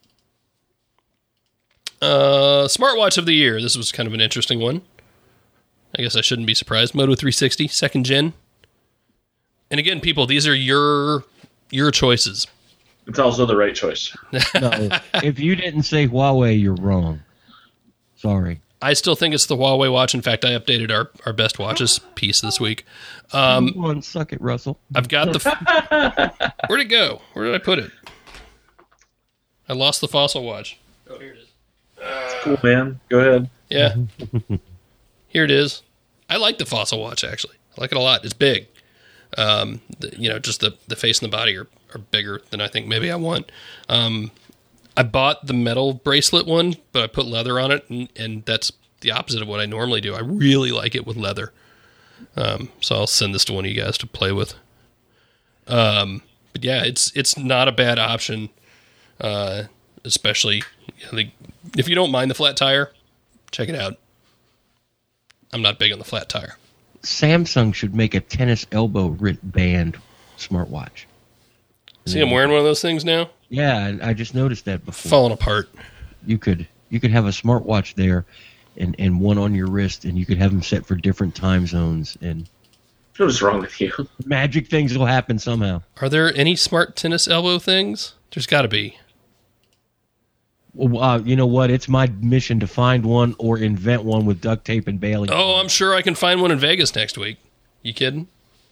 Smartwatch of the year. This was kind of an interesting one. I guess I shouldn't be surprised. Moto 360, second gen. And again, people, these are your choices. It's also the right choice. No, if you didn't say Huawei, you're wrong. Sorry. I still think it's the Huawei watch. In fact, I updated our best watches piece this week. Suck it, Russell. I've got where'd it go? Where did I put it? I lost the Fossil watch. Oh, here it is. Cool, man. Go ahead. Yeah. Here it is. I like the Fossil watch, actually. I like it a lot. It's big. Just the face and the body are bigger than I think maybe I want. I bought the metal bracelet one, but I put leather on it, and that's the opposite of what I normally do. I really like it with leather. So I'll send this to one of you guys to play with. But yeah, it's not a bad option, especially if you don't mind the flat tire, check it out. I'm not big on the flat tire. Samsung should make a tennis elbow band smartwatch. See, I'm wearing one of those things now. Yeah, I just noticed that before. Falling apart. You could have a smartwatch there, and one on your wrist, and you could have them set for different time zones. And what's wrong with you? Magic things will happen somehow. Are there any smart tennis elbow things? There's got to be. Well, you know what? It's my mission to find one or invent one with duct tape and baling. Oh, I'm sure I can find one in Vegas next week. You kidding?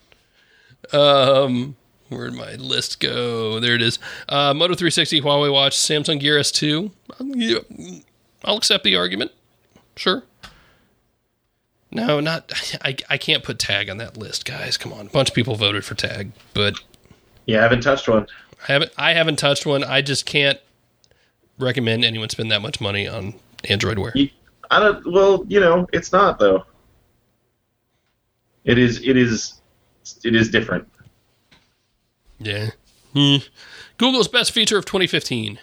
Where'd my list go? There it is. Moto 360, Huawei watch, Samsung Gear S2. I'll accept the argument. Sure. No, not. I can't put Tag on that list, guys. Come on, a bunch of people voted for Tag, but I haven't touched one. I haven't touched one. I just can't recommend anyone spend that much money on Android Wear. Well, it's not though. It is different. Yeah. Google's best feature of 2015.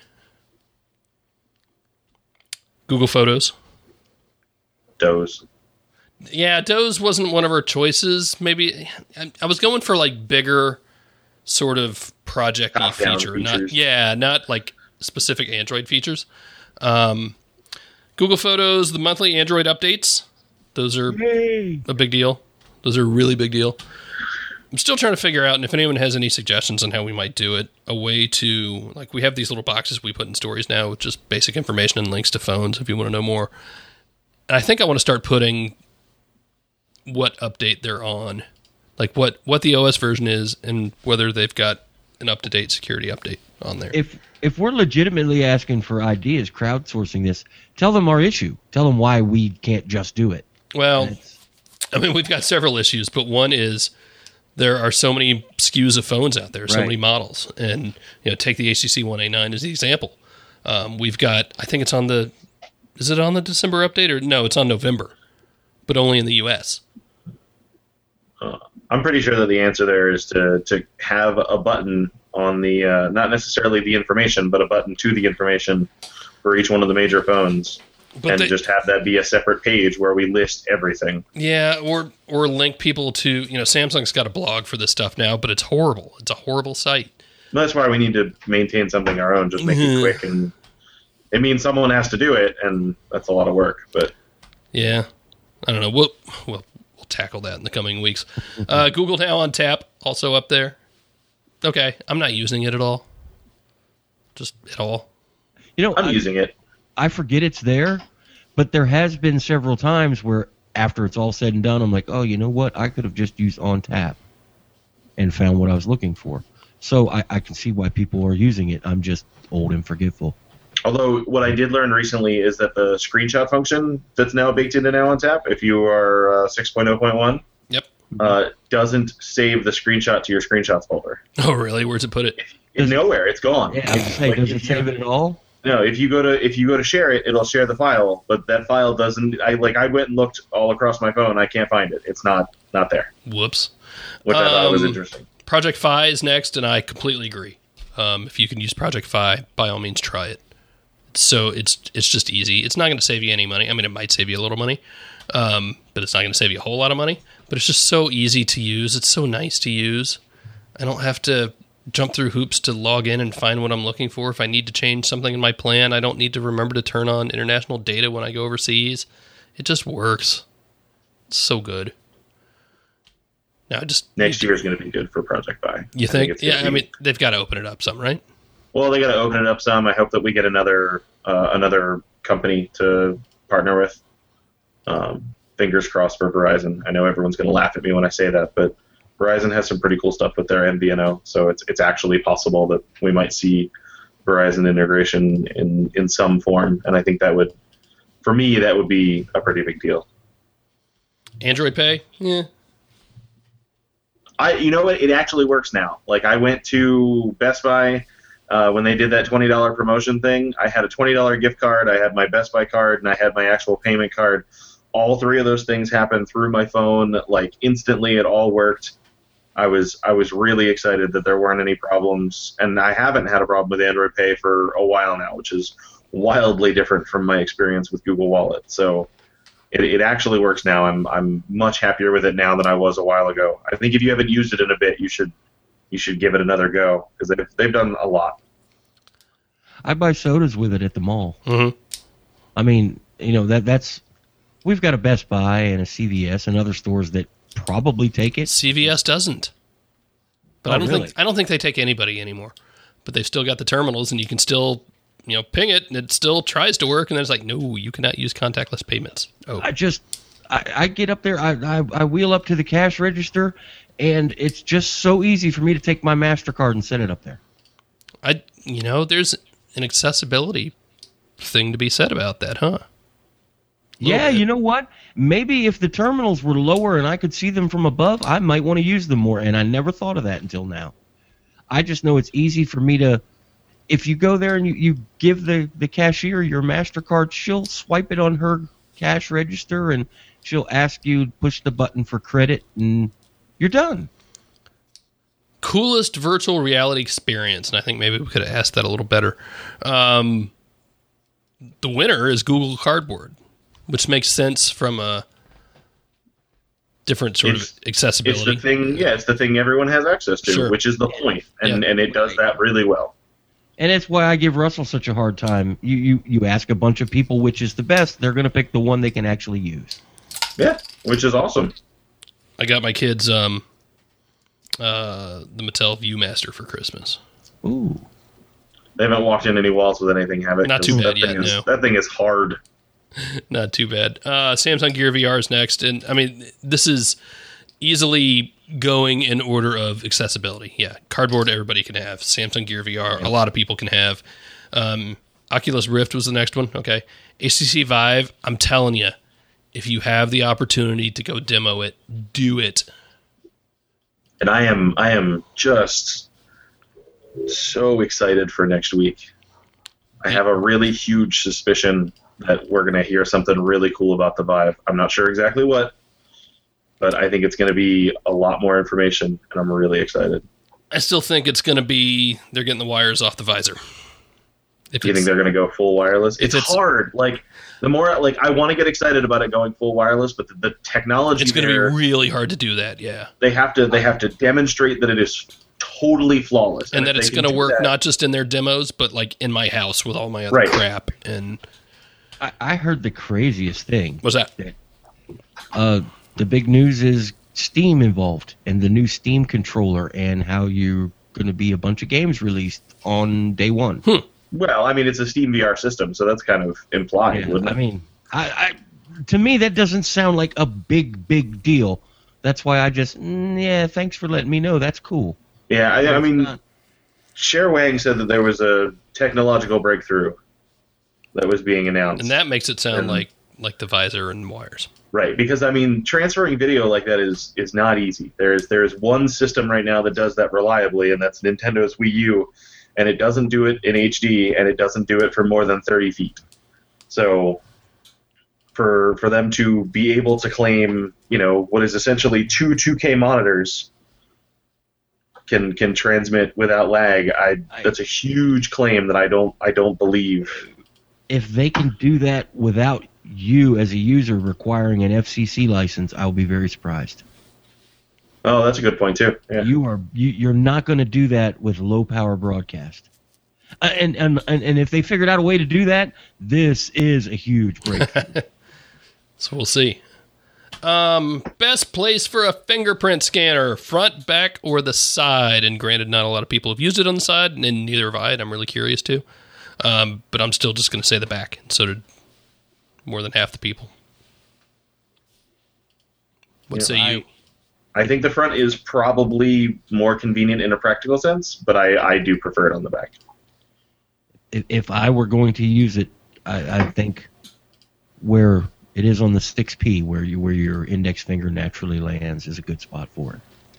Google Photos. Doze. Yeah, Doze wasn't one of our choices. Maybe I was going for like bigger sort of project-y feature. Not like specific Android features. Google Photos, the monthly Android updates. Those are a big deal. Those are a really big deal. I'm still trying to figure out, and if anyone has any suggestions on how we might do it, a way to, like, we have these little boxes we put in stories now with just basic information and links to phones if you want to know more. And I think I want to start putting what update they're on, like what the OS version is and whether they've got an up-to-date security update on there. If we're legitimately asking for ideas, crowdsourcing this, tell them our issue. Tell them why we can't just do it. Well, I mean, we've got several issues, but one is there are so many SKUs of phones out there, so many models, and take the HTC One A9 as the example. We've got, I think it's on the, is it on the December update or no? It's on November, but only in the US. I'm pretty sure that the answer there is to have a button on the not necessarily the information, but a button to the information for each one of the major phones. But just have that be a separate page where we list everything. Yeah, or link people to, Samsung's got a blog for this stuff now, but it's horrible. It's a horrible site. That's why we need to maintain something our own, just make it quick. And it means someone has to do it, and that's a lot of work. But yeah, I don't know. We'll tackle that in the coming weeks. Google Now on tap, also up there. Okay, I'm not using it at all. Just at all. I'm using it. I forget it's there, but there has been several times where after it's all said and done, I'm like, oh, you know what? I could have just used on tap and found what I was looking for. So I can see why people are using it. I'm just old and forgetful. Although what I did learn recently is that the screenshot function that's now baked into Now on Tap, if you are 6.0.1, doesn't save the screenshot to your screenshots folder. Oh, really? Where's it put it? It's nowhere. It's gone. Yeah, does it save it at all? No, if you go to share it, it'll share the file, but that file doesn't. I went and looked all across my phone. I can't find it. It's not there. Whoops. Which I thought was interesting. Project Fi is next, and I completely agree. If you can use Project Fi, by all means, try it. So it's just easy. It's not going to save you any money. I mean, it might save you a little money, but it's not going to save you a whole lot of money. But it's just so easy to use. It's so nice to use. I don't have to jump through hoops to log in and find what I'm looking for. If I need to change something in my plan, I don't need to remember to turn on international data when I go overseas. It just works. It's so good. Now, next year is going to be good for Project Fi. You think? Yeah, I mean, they've got to open it up some, right? Well, they got to open it up some. I hope that we get another company to partner with. Fingers crossed for Verizon. I know everyone's going to laugh at me when I say that, but Verizon has some pretty cool stuff with their MVNO, so it's actually possible that we might see Verizon integration in some form, and I think that would be a pretty big deal. Android Pay? Yeah. You know what? It actually works now. Like, I went to Best Buy when they did that $20 promotion thing. I had a $20 gift card, I had my Best Buy card, and I had my actual payment card. All three of those things happened through my phone, like, instantly. It all worked. I was really excited that there weren't any problems, and I haven't had a problem with Android Pay for a while now, which is wildly different from my experience with Google Wallet. So it actually works now. I'm much happier with it now than I was a while ago. I think if you haven't used it in a bit, you should give it another go, because they've done a lot. I buy sodas with it at the mall. Mm-hmm. I mean, that's we've got a Best Buy and a CVS and other stores that probably take it. CVS doesn't, but I don't think they take anybody anymore. But they've still got the terminals, and you can still ping it, and it still tries to work. And then it's like, no, you cannot use contactless payments. Oh, I get up there, I wheel up to the cash register, and it's just so easy for me to take my MasterCard and set it up there. There's an accessibility thing to be said about that, huh? Yeah, you know what? Maybe if the terminals were lower and I could see them from above, I might want to use them more, and I never thought of that until now. I just know it's easy for me to, if you go there and you give the cashier your MasterCard, she'll swipe it on her cash register, and she'll ask you to push the button for credit, and you're done. Coolest virtual reality experience, and I think maybe we could have asked that a little better. The winner is Google Cardboard, which makes sense from a different sort of accessibility. It's the thing, it's the thing everyone has access to, which is the point, and it does that really well. And that's why I give Russell such a hard time. You ask a bunch of people which is the best, they're going to pick the one they can actually use. Yeah, which is awesome. I got my kids the Mattel Viewmaster for Christmas. Ooh. They haven't walked in any walls with anything, have they? Not too bad yet, no. That thing is hard. Not too bad. Samsung Gear VR is next, and I mean, this is easily going in order of accessibility. Yeah, cardboard everybody can have. Samsung Gear VR, a lot of people can have. Oculus Rift was the next one. Okay, HTC Vive. I'm telling you, if you have the opportunity to go demo it, do it. And I am just so excited for next week. I have a really huge suspicion that we're going to hear something really cool about the Vive. I'm not sure exactly what, but I think it's going to be a lot more information, and I'm really excited. I still think it's going to be they're getting the wires off the visor. You think they're going to go full wireless? It's hard. Like the more I want to get excited about it going full wireless, but the technology it's going to be really hard to do that. Yeah, they have to demonstrate that it is totally flawless, and that it's going to work not just in their demos, but like in my house with all my other crap. And I heard the craziest thing. What's that? The big news is Steam involved and the new Steam controller and how you're going to be a bunch of games released on day one. Well, I mean, it's a Steam VR system, so that's kind of implied, wouldn't it? I mean, to me, that doesn't sound like a big deal. That's why I just, thanks for letting me know. That's cool. Yeah, I mean, Cher Wang said that there was a technological breakthrough that was being announced. And that makes it sound like the visor and wires. Right, because, I mean, transferring video like that is not easy. There is one system right now that does that reliably, and that's Nintendo's Wii U. And it doesn't do it in HD, and it doesn't do it for more than 30 feet. So for them to be able to claim, what is essentially two 2K monitors can transmit without lag, that's a huge claim that I don't believe. If they can do that without you as a user requiring an FCC license, I'll be very surprised. Oh, that's a good point too. Yeah. You're not going to do that with low power broadcast, and if they figured out a way to do that, this is a huge breakthrough. So we'll see. Best place for a fingerprint scanner, front, back, or the side? And granted, not a lot of people have used it on the side, and neither have I. And I'm really curious too, but I'm still just going to say the back. And so did more than half the people. What say you? I think the front is probably more convenient in a practical sense, but I do prefer it on the back. If I were going to use it, I think where it is on the 6P, where your index finger naturally lands, is a good spot for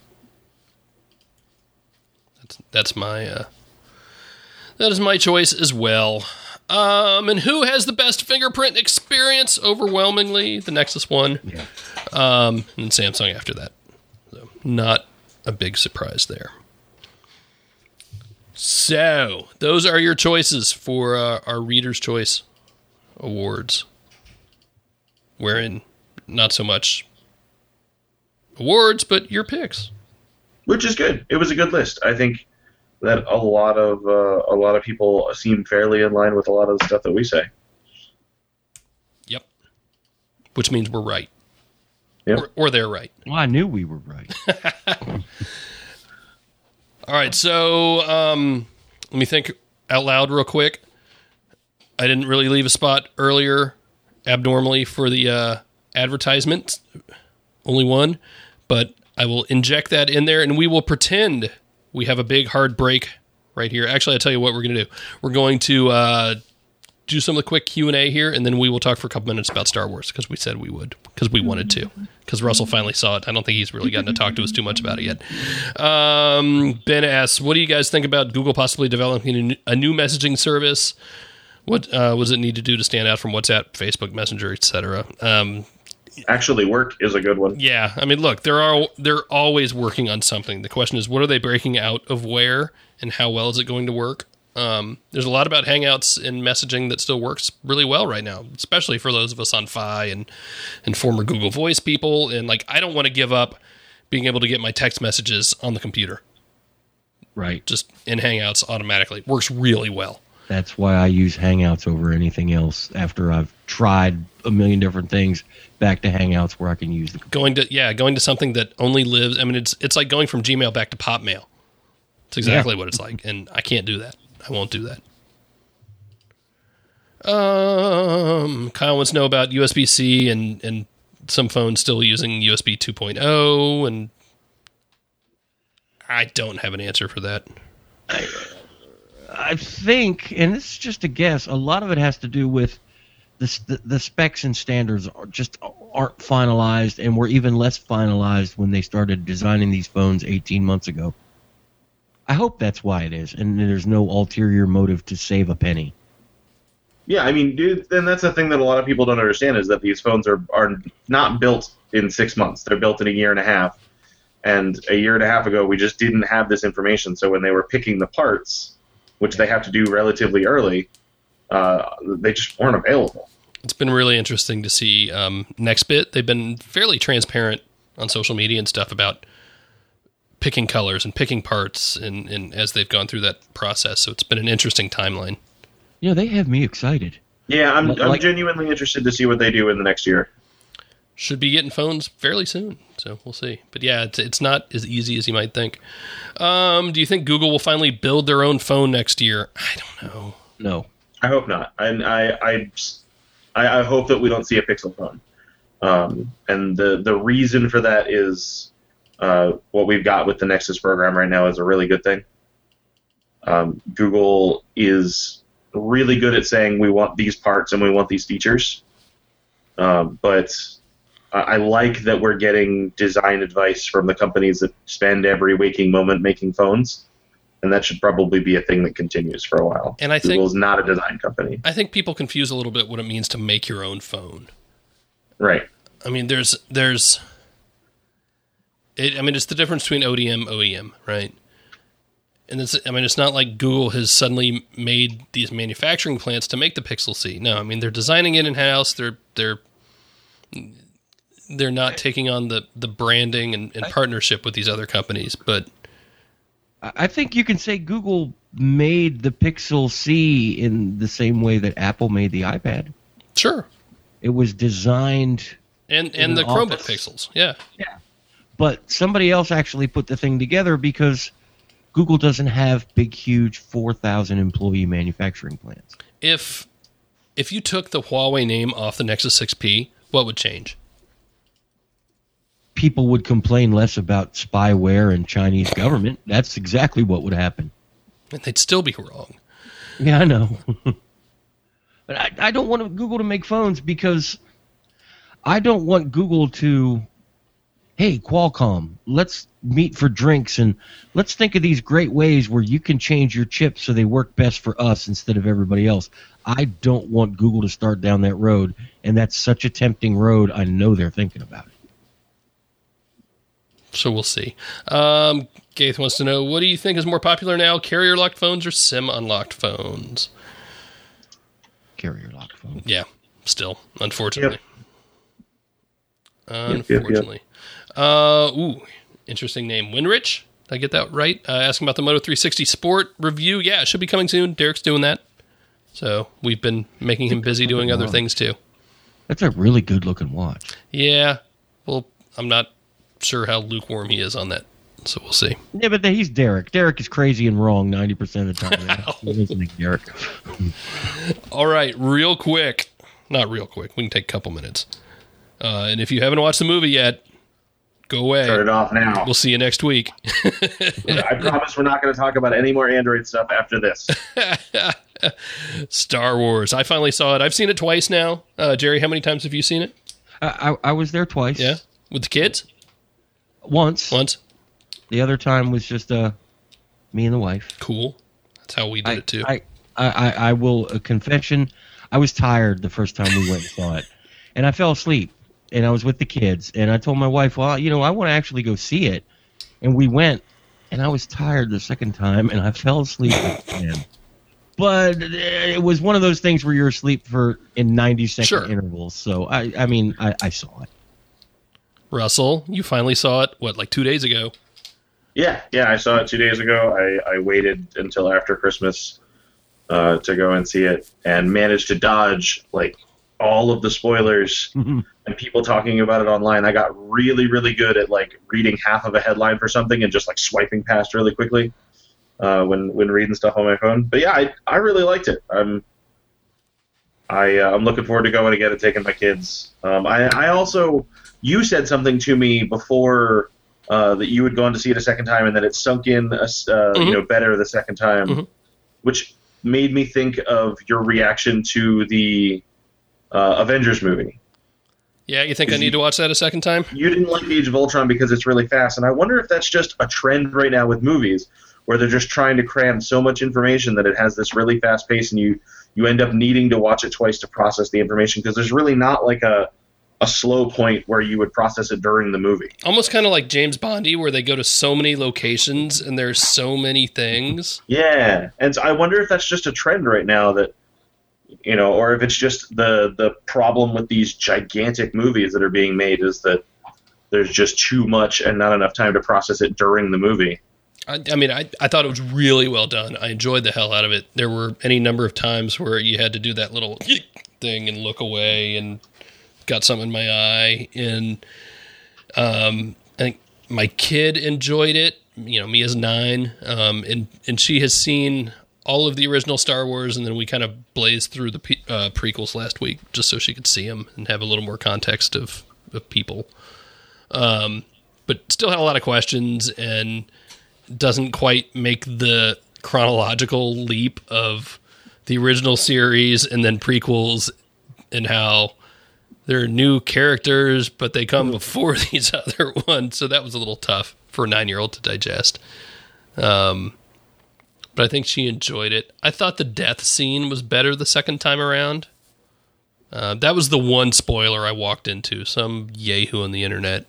it. That's my that is my choice as well. And who has the best fingerprint experience? Overwhelmingly, the Nexus One. Yeah. And Samsung after that. So not a big surprise there. So those are your choices for our Reader's Choice Awards. Wherein not so much awards, but your picks. Which is good. It was a good list. I think that a lot of people seem fairly in line with a lot of the stuff that we say. Yep. Which means we're right. Yep. Or they're right. Well, I knew we were right. All right, so let me think out loud real quick. I didn't really leave a spot earlier abnormally for the advertisement. Only one. But I will inject that in there, and we will pretend we have a big hard break right here. Actually, I'll tell you what we're going to do. We're going to do some of the quick Q&A here, and then we will talk for a couple minutes about Star Wars, because we said we would, because we wanted to, because Russell finally saw it. I don't think he's really gotten to talk to us too much about it yet. Ben asks, what do you guys think about Google possibly developing a new messaging service? What does it need to do to stand out from WhatsApp, Facebook Messenger, etc.? Actually work is a good one. Yeah, I mean, look, they're always working on something. The question is, what are they breaking out of where, and how well is it going to work? There's a lot about Hangouts and messaging that still works really well right now, especially for those of us on Fi and former Google Voice people. And like, I don't want to give up being able to get my text messages on the computer. Right. Just in Hangouts automatically. Works really well. That's why I use Hangouts over anything else. After I've tried a million different things, back to Hangouts where I can use the computer. Going to something that only lives. I mean, it's like going from Gmail back to Popmail. It's exactly what it's like, and I can't do that. I won't do that. Kyle wants to know about USB-C and some phones still using USB 2.0, and I don't have an answer for that. I think, and this is just a guess, a lot of it has to do with the specs and standards aren't finalized, and were even less finalized when they started designing these phones 18 months ago. I hope that's why it is, and there's no ulterior motive to save a penny. Yeah, I mean, dude, and that's the thing that a lot of people don't understand is that these phones are not built in 6 months. They're built in a year and a half. And a year and a half ago, we just didn't have this information. So when they were picking the parts, which they have to do relatively early, they just weren't available. It's been really interesting to see Nextbit. They've been fairly transparent on social media and stuff about picking colors and picking parts and as they've gone through that process. So it's been an interesting timeline. You know, they have me excited. Yeah, I'm genuinely interested to see what they do in the next year. Should be getting phones fairly soon, so we'll see. But yeah, it's not as easy as you might think. Do you think Google will finally build their own phone next year? I don't know. No. I hope not. I hope that we don't see a Pixel phone. And the reason for that is what we've got with the Nexus program right now is a really good thing. Google is really good at saying we want these parts and we want these features. But I like that we're getting design advice from the companies that spend every waking moment making phones. And that should probably be a thing that continues for a while. And I think Google's not a design company. I think people confuse a little bit what it means to make your own phone. Right. I mean, it's the difference between ODM, OEM, right? And it's not like Google has suddenly made these manufacturing plants to make the Pixel C. No, I mean, they're designing it in-house. They're not taking on the branding and partnership with these other companies. But I think you can say Google made the Pixel C in the same way that Apple made the iPad. Sure. It was designed... And the Chromebook Pixels, yeah. Yeah. But somebody else actually put the thing together because Google doesn't have big, huge 4,000 employee manufacturing plants. If you took the Huawei name off the Nexus 6P, what would change? People would complain less about spyware and Chinese government. That's exactly what would happen. And they'd still be wrong. Yeah, I know. But I don't want Google to make phones because I don't want Google to, hey, Qualcomm, let's meet for drinks and let's think of these great ways where you can change your chips so they work best for us instead of everybody else. I don't want Google to start down that road, and that's such a tempting road. I know they're thinking about it. So we'll see. Gaith wants to know, what do you think is more popular now, carrier-locked phones or SIM-unlocked phones? Carrier-locked phones. Yeah, still, unfortunately. Yep. Unfortunately. Interesting name. Winrich? Did I get that right? Asking about the Moto 360 Sport review. Yeah, it should be coming soon. Derek's doing that. So we've been making him busy doing other things too. That's a really good-looking watch. Yeah. Well, I'm not sure how lukewarm he is on that, so we'll see. Yeah, but he's Derek. Derek is crazy and wrong 90% of the time. Listening, Derek. All right, real quick. Not real quick. We can take a couple minutes. And if you haven't watched the movie yet, go away. Turn it off now. We'll see you next week. I promise we're not going to talk about any more Android stuff after this. Star Wars. I finally saw it. I've seen it twice now. Jerry, how many times have you seen it? I was there twice. Yeah? With the kids? Once. The other time was just me and the wife. Cool. That's how we did it too. I will, a confession, I was tired the first time we went and saw it. And I fell asleep. And I was with the kids. And I told my wife, well, I want to actually go see it. And we went. And I was tired the second time. And I fell asleep again. But it was one of those things where you're asleep in 90-second intervals. So, I saw it. Russell, you finally saw it, like 2 days ago? Yeah, I saw it 2 days ago. I waited until after Christmas to go and see it and managed to dodge, all of the spoilers and people talking about it online. I got really, really good at, reading half of a headline for something and just, swiping past really quickly when reading stuff on my phone. But, yeah, I really liked it. I'm looking forward to going again and taking my kids. I also... You said something to me before that you would go on to see it a second time, and then it sunk in, better the second time, which made me think of your reaction to the Avengers movie. Yeah, you think I need to watch that a second time? You didn't like Age of Ultron because it's really fast, and I wonder if that's just a trend right now with movies, where they're just trying to cram so much information that it has this really fast pace, and you end up needing to watch it twice to process the information, because there's really not like a slow point where you would process it during the movie. Almost kind of like James Bondy, where they go to so many locations and there's so many things. Yeah, and so I wonder if that's just a trend right now that, or if it's just the problem with these gigantic movies that are being made is that there's just too much and not enough time to process it during the movie. I thought it was really well done. I enjoyed the hell out of it. There were any number of times where you had to do that little thing and look away and got something in my eye. And I think my kid enjoyed it. Mia's 9, and she has seen all of the original Star Wars, and then we kind of blazed through the prequels last week just so she could see them and have a little more context of people. But still had a lot of questions, and doesn't quite make the chronological leap of the original series and then prequels, and how there are new characters, but they come before these other ones. So that was a little tough for a 9-year-old to digest. But I think she enjoyed it. I thought the death scene was better the second time around. That was the one spoiler I walked into. Some yahoo on the internet,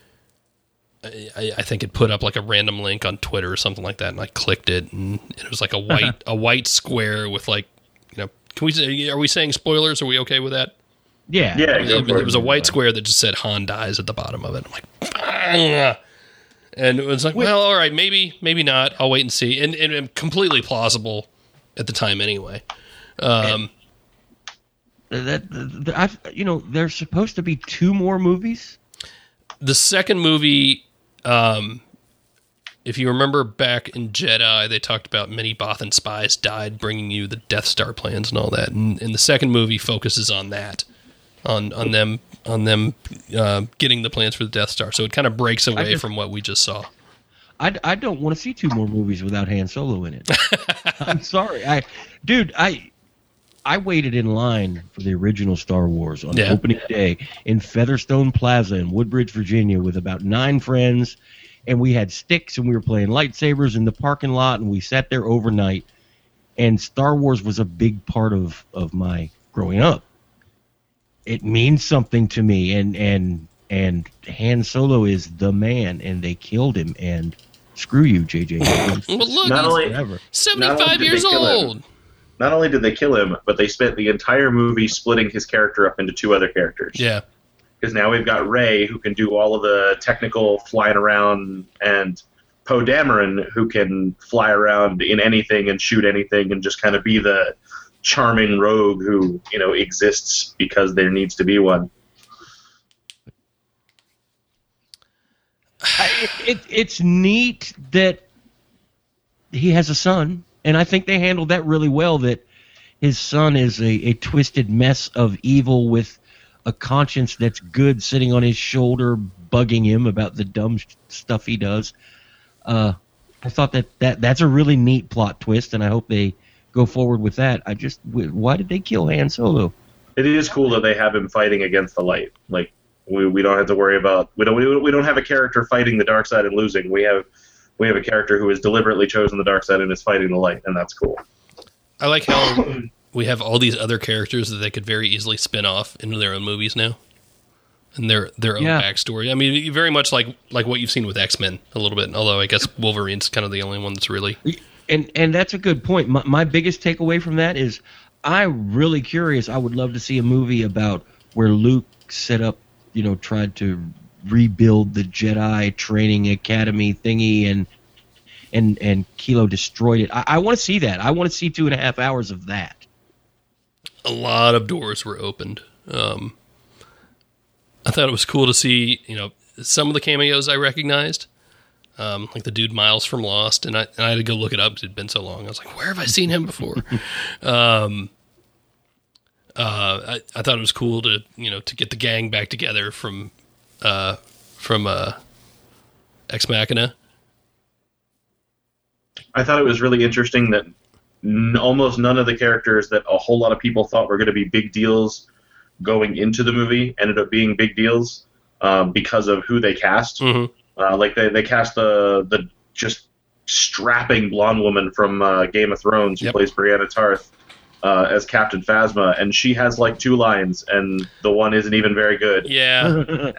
I think it put up like a random link on Twitter or something like that, and I clicked it, and it was like a white square with like, are we saying spoilers? Are we okay with that? Yeah. It was a white square that just said Han dies at the bottom of it. I'm like, ah! And it was like, well, all right, maybe not. I'll wait and see. And completely plausible at the time anyway. There's supposed to be 2 more movies. The second movie, if you remember back in Jedi, they talked about many Bothan spies died, bringing you the Death Star plans and all that. And the second movie focuses on that, on them getting the plans for the Death Star. So it kind of breaks away from what we just saw. I don't want to see 2 more movies without Han Solo in it. I'm sorry. I waited in line for the original Star Wars on opening day in Featherstone Plaza in Woodbridge, Virginia, with about 9 friends, and we had sticks and we were playing lightsabers in the parking lot, and we sat there overnight. And Star Wars was a big part of my growing up. It means something to me, and Han Solo is the man, and they killed him. And screw you, J.J. Well, look, he's 75 years old. Not only did they kill him, but they spent the entire movie splitting his character up into 2 other characters. Yeah. Because now we've got Rey, who can do all of the technical flying around, and Poe Dameron, who can fly around in anything and shoot anything and just kind of be the charming rogue who, exists because there needs to be one. It's neat that he has a son, and I think they handled that really well, that his son is a twisted mess of evil with a conscience that's good sitting on his shoulder bugging him about the dumb stuff he does. I thought that's a really neat plot twist, and I hope they go forward with that. Why did they kill Han Solo? It is cool that they have him fighting against the light. Like, we don't have to worry about, we don't have a character fighting the dark side and losing. We have a character who has deliberately chosen the dark side and is fighting the light, and that's cool. I like how we have all these other characters that they could very easily spin off into their own movies now, and their own backstory. I mean, very much like what you've seen with X-Men a little bit, although I guess Wolverine's kind of the only one that's really... And that's a good point. My biggest takeaway from that is I'm really curious. I would love to see a movie about where Luke set up, tried to rebuild the Jedi training academy thingy, and Kilo destroyed it. I want to see that. I want to see 2.5 hours of that. A lot of doors were opened. I thought it was cool to see, some of the cameos I recognized, like the dude Miles from Lost, and I had to go look it up because it had been so long. I was like, where have I seen him before? I thought it was cool to get the gang back together from Ex Machina. I thought it was really interesting that almost none of the characters that a whole lot of people thought were going to be big deals going into the movie ended up being big deals because of who they cast. Like they cast the just strapping blonde woman from Game of Thrones who plays Brianna Tarth as Captain Phasma, and she has like 2 lines, and the one isn't even very good. Yeah,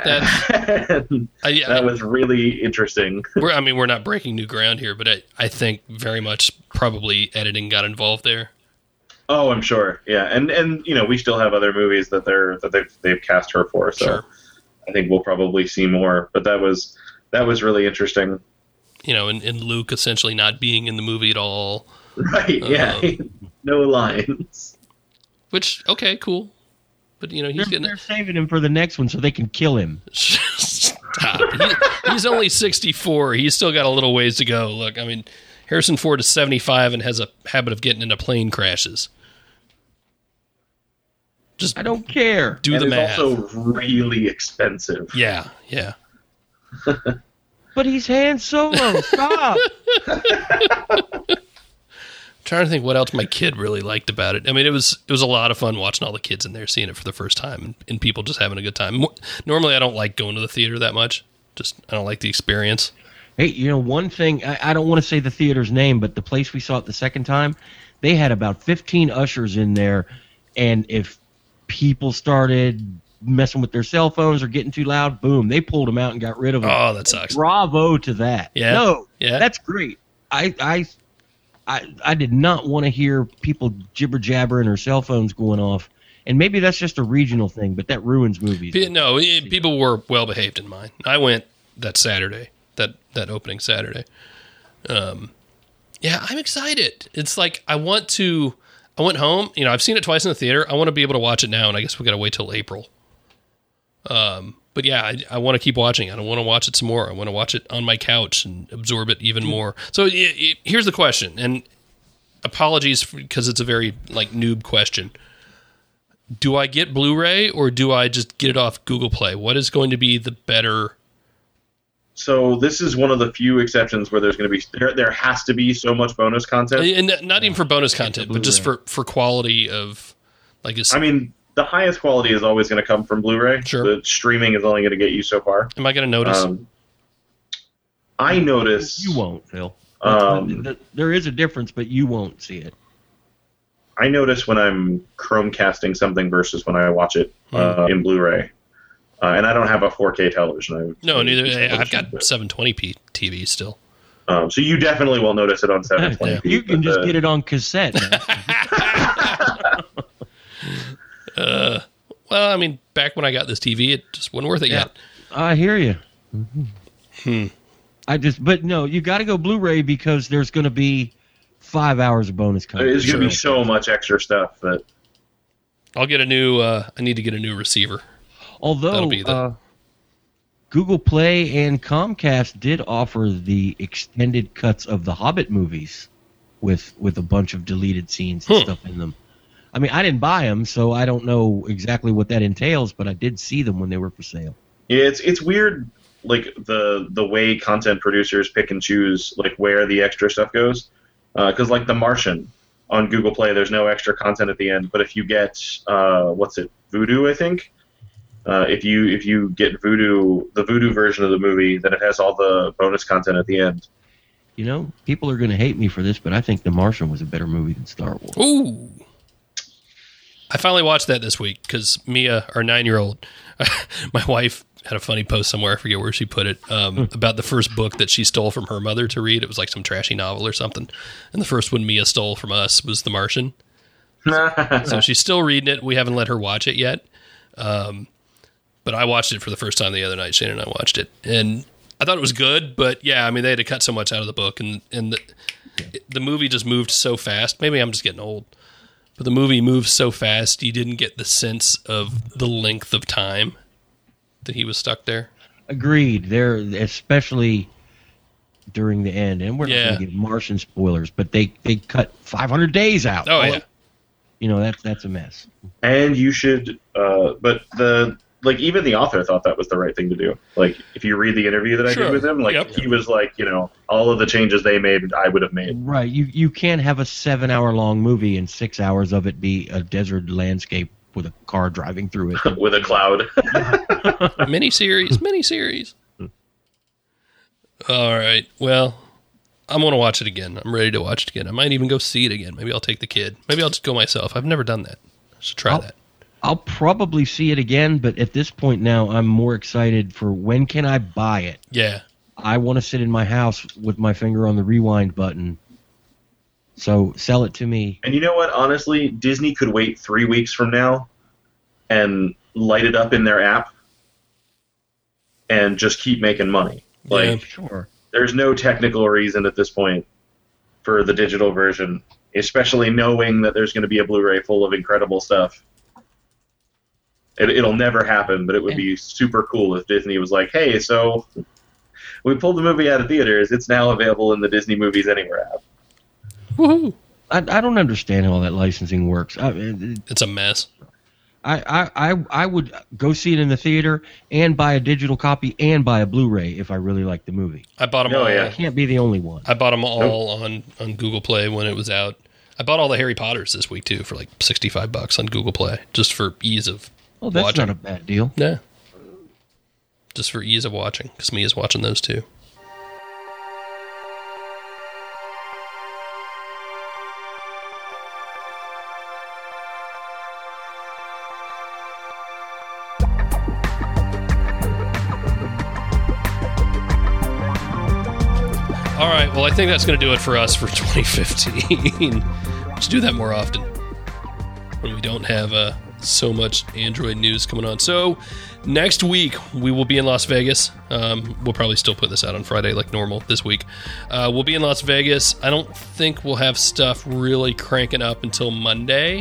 that was really interesting. We're not breaking new ground here, but I think very much probably editing got involved there. Oh, I'm sure. Yeah, and we still have other movies that they've cast her for, so sure. I think we'll probably see more. But that was really interesting. And Luke essentially not being in the movie at all. Right. Yeah. No lines. Which okay, cool. But they're saving him for the next one so they can kill him. Stop. He's only 64. He's still got a little ways to go. Look, I mean, Harrison Ford is 75 and has a habit of getting into plane crashes. I don't care. Do the math. It's also really expensive. Yeah. But he's Han Solo. Stop. Trying to think what else my kid really liked about it. I mean, it was a lot of fun watching all the kids in there seeing it for the first time and people just having a good time. Normally, I don't like going to the theater that much. I don't like the experience. Hey, one thing, I don't want to say the theater's name, but the place we saw it the second time, they had about 15 ushers in there, and if people started messing with their cell phones or getting too loud, boom, they pulled them out and got rid of them. Oh, that sucks. Bravo to that. Yeah. No, yeah. That's great. I did not want to hear people jibber jabbering or cell phones going off, and maybe that's just a regional thing, but that ruins movies. No, people were well behaved in mine. I went that Saturday, that opening Saturday. Yeah, I'm excited. It's like I went home. I've seen it twice in the theater. I want to be able to watch it now, and I guess we got to wait till April. But yeah, I want to keep watching it. I want to watch it some more. I want to watch it on my couch and absorb it even more. So here's the question, and apologies because it's a very noob question. Do I get Blu-ray or do I just get it off Google Play? What is going to be the better? So this is one of the few exceptions where there's going to be there has to be so much bonus content, and not even for bonus content, but just for quality of the highest quality is always going to come from Blu-ray. Sure. The streaming is only going to get you so far. Am I going to notice? I notice. You won't, Phil. There is a difference, but you won't see it. I notice when I'm Chromecasting something versus when I watch it in Blu-ray. And I don't have a 4K television. No, neither. I've got 720p TV still. So you definitely will notice it on 720p. You can just get it on cassette. Well, I mean, back when I got this TV, it just wasn't worth it yet. I hear you. But no, you got to go Blu-ray because there's going to be 5 hours of bonus content. There's going to be so much extra stuff that I'll get a new. I need to get a new receiver. Although Google Play and Comcast did offer the extended cuts of the Hobbit movies with a bunch of deleted scenes and stuff in them. I mean, I didn't buy them, so I don't know exactly what that entails, but I did see them when they were for sale. Yeah, it's weird, the way content producers pick and choose where the extra stuff goes. Because The Martian on Google Play, there's no extra content at the end. But if you get Vudu, I think. If you get Vudu, the Vudu version of the movie, then it has all the bonus content at the end. People are going to hate me for this, but I think The Martian was a better movie than Star Wars. Ooh. I finally watched that this week because Mia, our 9-year-old, my wife had a funny post somewhere, I forget where she put it, about the first book that she stole from her mother to read. It was some trashy novel or something. And the first one Mia stole from us was The Martian. So she's still reading it. We haven't let her watch it yet. But I watched it for the first time the other night. Shannon and I watched it. And I thought it was good, but yeah, I mean, they had to cut so much out of the book. And the movie just moved so fast. Maybe I'm just getting old. But the movie moves so fast, you didn't get the sense of the length of time that he was stuck there. Agreed. There, especially during the end, and we're not going to give Martian spoilers, but they cut 500 days out. Oh yeah. That's a mess. And you should, but the like even the author thought that was the right thing to do. Like if you read the interview that I did with him, like he was like, all of the changes they made, I would have made. Right. You can't have a 7-hour-long movie and 6 hours of it be a desert landscape with a car driving through it. With a cloud. Miniseries. All right. Well, I'm going to watch it again. I'm ready to watch it again. I might even go see it again. Maybe I'll take the kid. Maybe I'll just go myself. I've never done that. I should try that. I'll probably see it again, but at this point now, I'm more excited for when can I buy it? Yeah. I want to sit in my house with my finger on the rewind button. So sell it to me. And you know what? Honestly, Disney could wait 3 weeks from now and light it up in their app and just keep making money. Like, sure. There's no technical reason at this point for the digital version, especially knowing that there's going to be a Blu-ray full of incredible stuff. It'll never happen, but it would be super cool if Disney was like, hey, so we pulled the movie out of theaters. It's now available in the Disney Movies Anywhere app. Woohoo! I don't understand how that licensing works. It's a mess. I would go see it in the theater and buy a digital copy and buy a Blu-ray if I really like the movie. I bought them all. I can't be the only one. I bought them all on Google Play when it was out. I bought all the Harry Potters this week, too, for like $65 on Google Play, just for ease of that's watching. Not a bad deal. Yeah. Just for ease of watching, because Mia's watching those, too. All right, well, I think that's going to do it for us for 2015. Let's do that more often when we don't have so much Android news coming on. So next week, we will be in Las Vegas. We'll probably still put this out on Friday like normal this week. We'll be in Las Vegas. I don't think we'll have stuff really cranking up until Monday.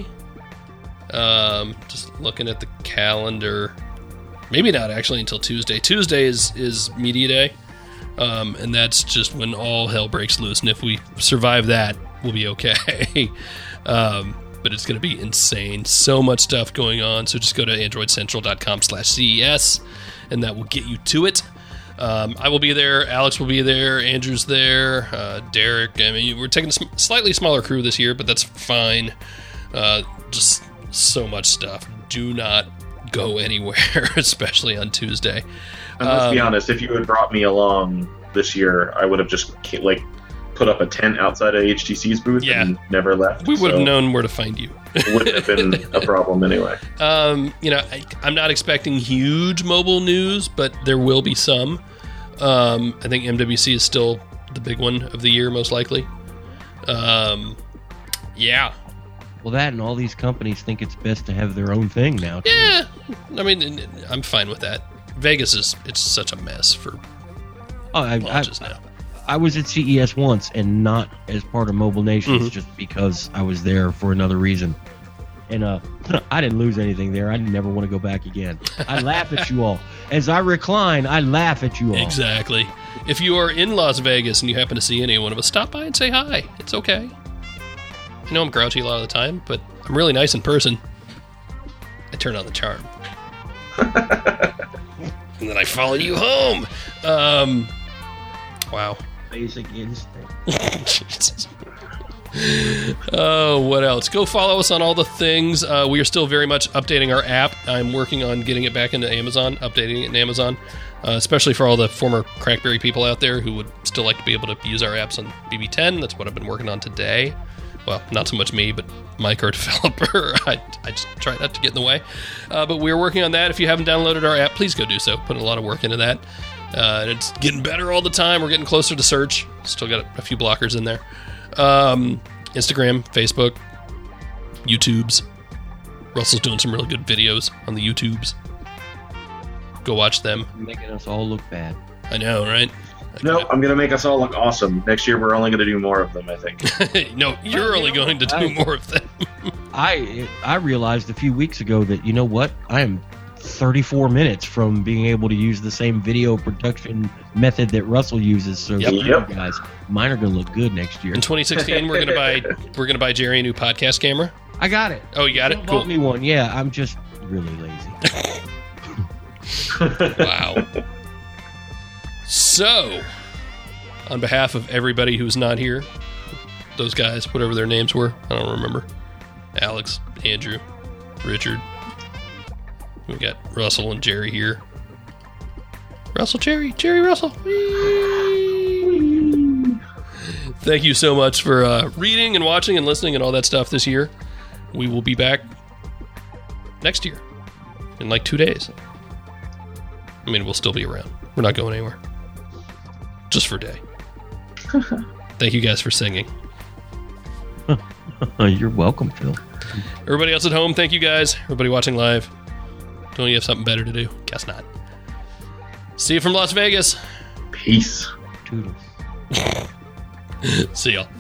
Just looking at the calendar. Maybe not actually until Tuesday. Tuesday is Media Day. And that's just when all hell breaks loose. And if we survive that, we'll be okay. But it's going to be insane. So much stuff going on. So just go to androidcentral.com/CES, and that will get you to it. I will be there. Alex will be there. Andrew's there. Derek. I mean, we're taking a slightly smaller crew this year, but that's fine. Just so much stuff. Do not go anywhere, especially on Tuesday. And let's be honest, if you had brought me along this year, I would have just put up a tent outside of HTC's booth and never left. We would have known where to find you. It wouldn't have been a problem anyway. I'm not expecting huge mobile news, but there will be some. I think MWC is still the big one of the year, most likely. Yeah. Well, that and all these companies think it's best to have their own thing now, too. Yeah. I mean, I'm fine with that. Vegas it's such a mess for launches now. I was at CES once and not as part of Mobile Nations, just because I was there for another reason. And I didn't lose anything there. I never want to go back again. I laugh at you all. As I recline, I laugh at you all. Exactly. If you are in Las Vegas and you happen to see any one of us, stop by and say hi. It's okay. I know I'm grouchy a lot of the time, but I'm really nice in person. I turn on the charm. And then I follow you home. Wow. Basic instinct. Oh, what else? Go follow us on all the things. We are still very much updating our app. I'm working on getting it back into Amazon, updating it in Amazon, especially for all the former Crackberry people out there who would still like to be able to use our apps on BB10. That's what I've been working on today. Well, not so much me, but Mike, our developer. I just try not to get in the way. But we're working on that. If you haven't downloaded our app, please go do so. Putting a lot of work into that. And it's getting better all the time. We're getting closer to search. Still got a few blockers in there. Instagram, Facebook, YouTubes. Russell's doing some really good videos on the YouTubes. Go watch them. Making us all look bad. I know, right? No, I'm going to make us all look awesome. Next year, we're only going to do more of them, I think. No, you're only going to do more of them. I realized a few weeks ago that, you know what? I am 34 minutes from being able to use the same video production method that Russell uses. So, guys, mine are going to look good next year. In 2016, we're going to buy Jerry a new podcast camera. I got it. Oh, you got it? Cool. Bought me one. Yeah, really lazy. Wow. So, on behalf of everybody who's not here, those guys, whatever their names were, I don't remember. Alex, Andrew, Richard. We got Russell and Jerry here. Russell, Jerry Russell. Thank you so much for reading and watching and listening and all that stuff this year. We will be back next year in like 2 days. I mean, we'll still be around. We're not going anywhere. Just for a day. Thank you guys for singing. You're welcome, Phil. Everybody else at home, thank you guys. Everybody watching live. Don't you have something better to do? Guess not. See you from Las Vegas. Peace. Toodles. See y'all.